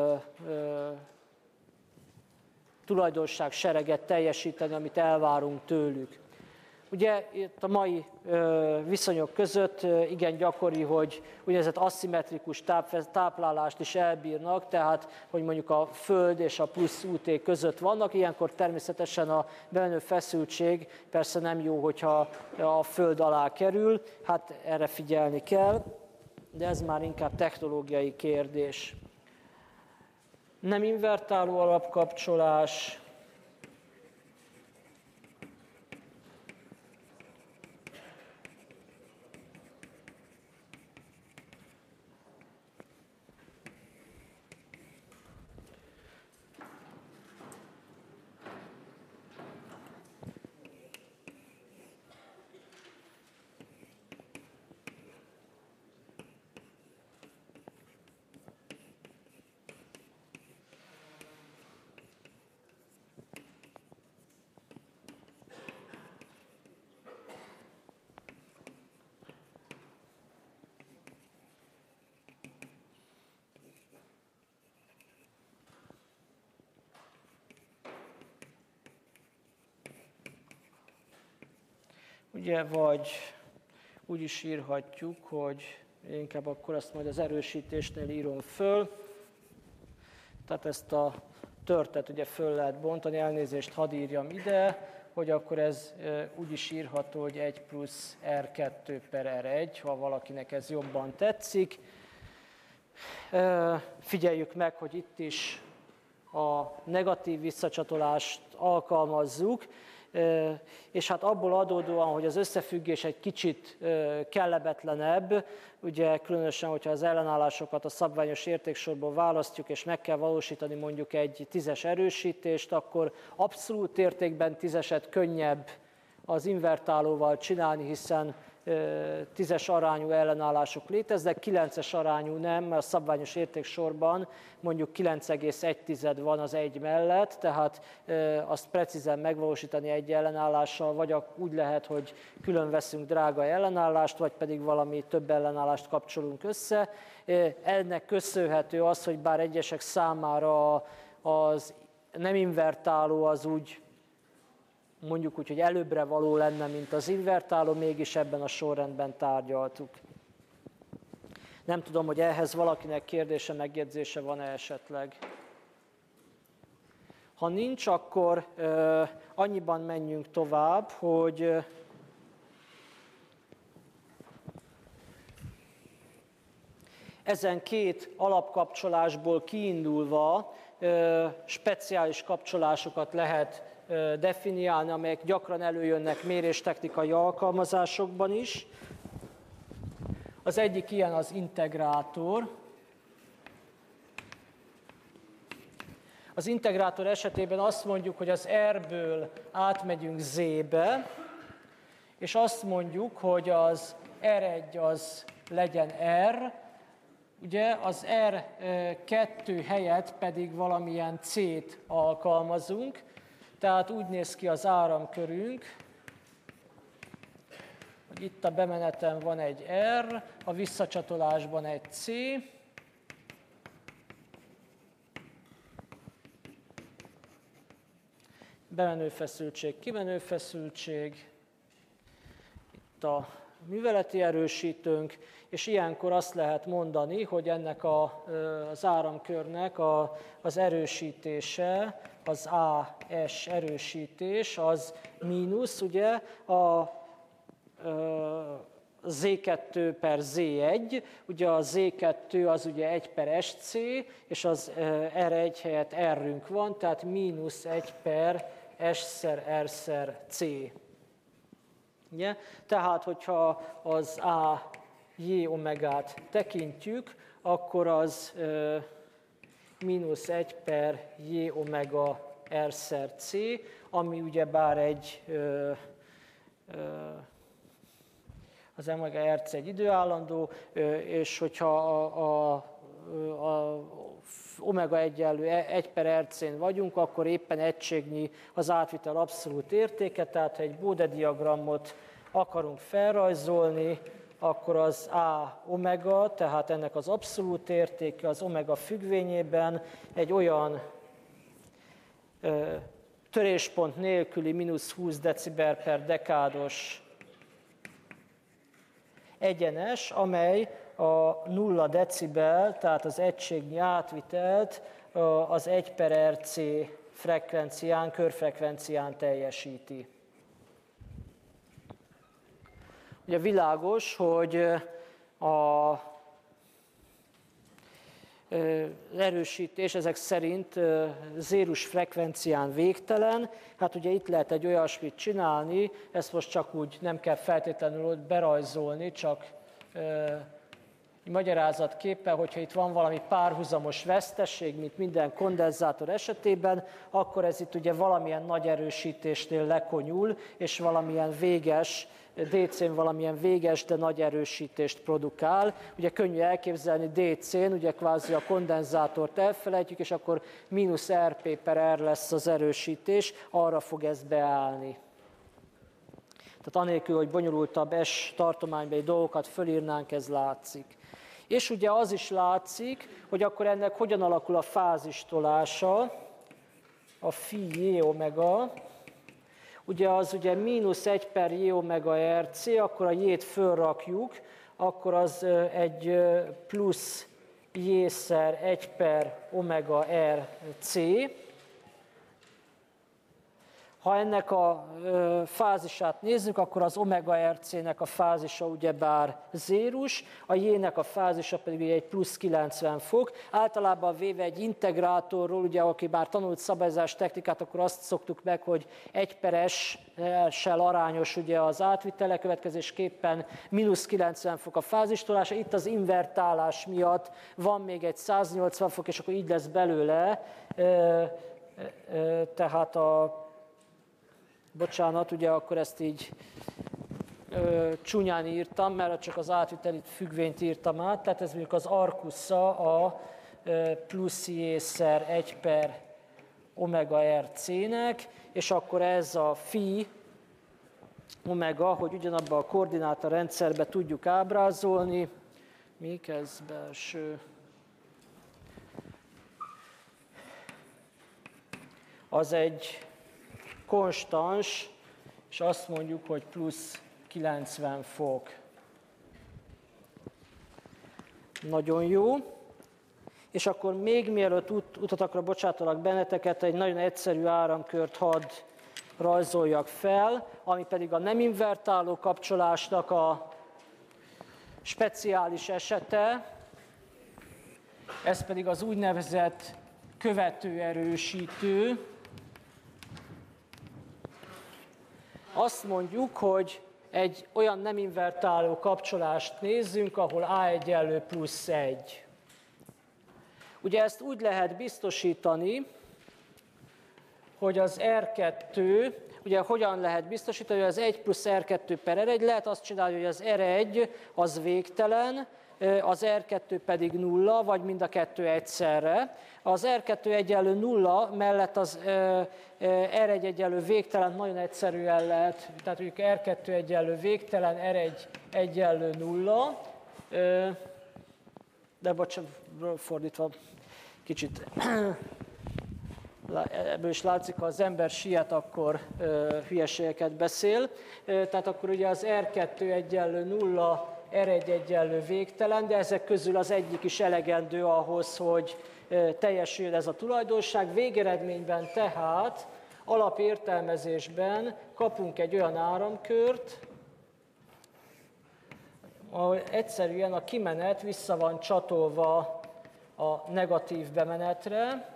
tulajdonság sereget teljesíteni, amit elvárunk tőlük. Ugye itt a mai viszonyok között igen gyakori, hogy úgynevezett aszimmetrikus táplálást is elbírnak, tehát hogy mondjuk a Föld és a plusz U T között vannak, ilyenkor természetesen a bemenő feszültség persze nem jó, hogyha a Föld alá kerül, hát erre figyelni kell, de ez már inkább technológiai kérdés. Nem invertáló alapkapcsolás. ugye, vagy úgy is írhatjuk, hogy inkább akkor azt majd az erősítésnél írom föl. Tehát ezt a törtet ugye föl lehet bontani, elnézést hadd írjam ide, hogy akkor ez úgy is írható, hogy egy plusz er kettő per er egy, ha valakinek ez jobban tetszik. Figyeljük meg, hogy itt is a negatív visszacsatolást alkalmazzuk, és hát abból adódóan, hogy az összefüggés egy kicsit kellemetlenebb, ugye különösen, hogyha az ellenállásokat a szabványos értéksorból választjuk, és meg kell valósítani mondjuk egy tízes erősítést, akkor abszolút értékben tízeset könnyebb az invertálóval csinálni, hiszen tízes arányú ellenállások léteznek, kilences arányú nem, mert a szabványos értéksorban mondjuk kilenc egész egy van az egy mellett, tehát azt precízen megvalósítani egy ellenállással, vagy úgy lehet, hogy külön veszünk drága ellenállást, vagy pedig valami több ellenállást kapcsolunk össze. Ennek köszönhető az, hogy bár egyesek számára az nem invertáló az úgy, mondjuk úgy, hogy előbbre való lenne, mint az invertáló, mégis ebben a sorrendben tárgyaltuk. Nem tudom, hogy ehhez valakinek kérdése, megjegyzése van-e esetleg. Ha nincs, akkor uh, annyiban menjünk tovább, hogy uh, ezen két alapkapcsolásból kiindulva uh, speciális kapcsolásokat lehet definiálni, amelyek gyakran előjönnek méréstechnikai alkalmazásokban is. Az egyik ilyen az integrátor. Az integrátor esetében azt mondjuk, hogy az R-ből átmegyünk Z-be, és azt mondjuk, hogy az er egy az legyen R, ugye az er kettő helyett pedig valamilyen C-t alkalmazunk, tehát úgy néz ki az áramkörünk, hogy itt a bemeneten van egy R, a visszacsatolásban egy C, bemenő feszültség, kimenő feszültség, itt a műveleti erősítőnk, és ilyenkor azt lehet mondani, hogy ennek a, az áramkörnek a, az erősítése, az á es erősítés, az mínusz, ugye, a zé kettő per zé egy, ugye a zé kettő az ugye egy per es cé, és az er egy helyett R-ünk van, tehát mínusz egy per S szer R szer C. Ugye? Tehát, hogyha az A J omegát tekintjük, akkor az uh, mínusz egy per J omega R szer C, ami ugyebár egy uh, uh, az omega R C egy időállandó, uh, és hogyha a, a, a omega egyenlő egy per R C-n vagyunk, akkor éppen egységnyi az átvitel abszolút értéke, tehát ha egy Bode diagramot akarunk felrajzolni, akkor az A omega, tehát ennek az abszolút értéke az omega függvényében egy olyan ö, töréspont nélküli mínusz húsz decibel per dekádos egyenes, amely a nulla decibel, tehát az egységnyi átvitelt az egy per R C frekvencián, körfrekvencián teljesíti. Ugye világos, hogy a erősítés ezek szerint zérus frekvencián végtelen. Hát ugye itt lehet egy olyasmit csinálni, ezt most csak úgy nem kell feltétlenül berajzolni, csak magyarázatképpen, hogyha itt van valami párhuzamos veszteség, mint minden kondenzátor esetében, akkor ez itt ugye valamilyen nagy erősítésnél lekonyul, és valamilyen véges, dé cén valamilyen véges, de nagy erősítést produkál. Ugye könnyű elképzelni dé cén, ugye kvázi a kondenzátort elfelejtjük, és akkor mínusz er pé per R lesz az erősítés, arra fog ez beállni. Tehát anélkül, hogy bonyolultabb S tartománybeli dolgokat fölírnánk, ez látszik. És ugye az is látszik, hogy akkor ennek hogyan alakul a fázistolása, a phi J omega. ugye az ugye mínusz egy per J omega Rc, akkor a J-t fölrakjuk, akkor az egy plusz J-szer egy per omega Rc. Ha ennek a fázisát nézzük, akkor az omega Rc-nek a fázisa ugyebár zérus, a J-nek a fázisa pedig ugye egy plusz kilencven fok. Általában véve egy integrátorról, ugye aki már tanult szabályozás technikát, akkor azt szoktuk meg, hogy egy per S-sel arányos ugye az átvitele, következésképpen mínusz kilencven fok a fázistolása. Itt az invertálás miatt van még egy száznyolcvan fok, és akkor így lesz belőle, tehát a Bocsánat, ugye akkor ezt így ö, csúnyán írtam, mert csak az átviteli függvényt írtam át, tehát ez mondjuk az arkusza a ö, plusz J-szer egy per omega Rc-nek, és akkor ez a phi omega, hogy ugyanabban a koordináta rendszerbe tudjuk ábrázolni. Mik ez belső? Az egy konstans, és azt mondjuk, hogy plusz kilencven fok. Nagyon jó. És akkor még mielőtt ut- utatakra bocsátalak benneteket, egy nagyon egyszerű áramkört hadd rajzoljak fel, ami pedig a nem invertáló kapcsolásnak a speciális esete. Ez pedig az úgynevezett követőerősítő. Azt mondjuk, hogy egy olyan nem invertáló kapcsolást nézzünk, ahol A egyenlő plusz egy. Ugye ezt úgy lehet biztosítani, hogy az R kettő, ugye hogyan lehet biztosítani, hogy az egy plusz R kettő per R egy, lehet azt csinálni, hogy az R egy az végtelen, az R kettő pedig nulla, vagy mind a kettő egyszerre. Az R kettő egyenlő nulla mellett az R egy egyenlő végtelen nagyon egyszerűen lehet, tehát mondjuk R kettő egyenlő végtelen, R egy egyenlő nulla, de bocsánat, fordítva kicsit ebből is látszik, ha az ember siet, akkor hülyeségeket beszél. Tehát akkor ugye az R kettő egyenlő nulla, R egy egyenlő végtelen, de ezek közül az egyik is elegendő ahhoz, hogy teljesüljön ez a tulajdonság. Végeredményben tehát alapértelmezésben kapunk egy olyan áramkört, ahol egyszerűen a kimenet vissza van csatolva a negatív bemenetre,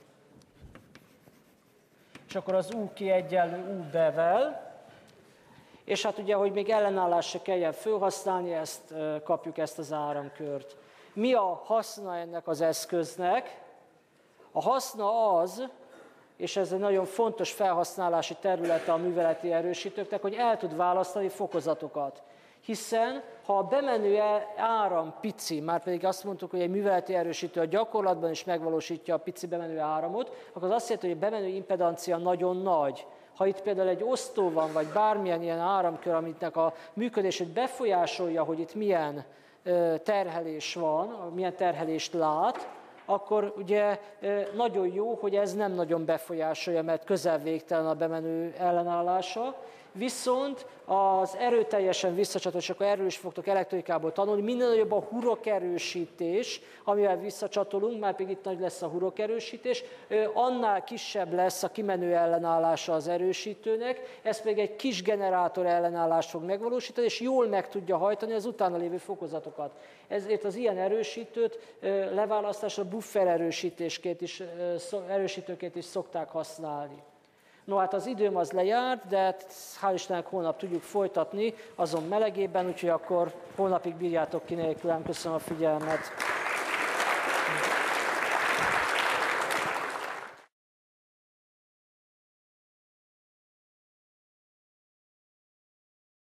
és akkor az U ki egyenlő U B-vel, és hát ugye, hogy még ellenállás se kelljen felhasználni, ezt kapjuk ezt az áramkört. Mi a haszna ennek az eszköznek? A haszna az, és ez egy nagyon fontos felhasználási területe a műveleti erősítőknek, hogy el tud választani fokozatokat. Hiszen, ha a bemenő áram pici, már pedig azt mondtuk, hogy egy műveleti erősítő a gyakorlatban is megvalósítja a pici bemenő áramot, akkor az azt jelenti, hogy a bemenő impedancia nagyon nagy. Ha itt például egy osztó van, vagy bármilyen ilyen áramkör, aminek a működését befolyásolja, hogy itt milyen terhelés van, milyen terhelést lát, akkor ugye nagyon jó, hogy ez nem nagyon befolyásolja, mert közel végtelen a bemenő ellenállása. Viszont az erőteljesen visszacsatoló, és akkor erről is fogtok elektronikából tanulni, minél nagyobb a hurokerősítés, amivel visszacsatolunk, már pedig itt nagy lesz a hurokerősítés, annál kisebb lesz a kimenő ellenállása az erősítőnek, ez pedig egy kis generátor ellenállást fog megvalósítani, és jól meg tudja hajtani az utána lévő fokozatokat. Ezért az ilyen erősítőt leválasztásra buffer erősítésként is, erősítőként is szokták használni. No hát az időm az lejárt, de hál' Istennek holnap tudjuk folytatni azon melegében, úgyhogy akkor holnapig bírjátok ki nélkülem. Köszönöm a figyelmet.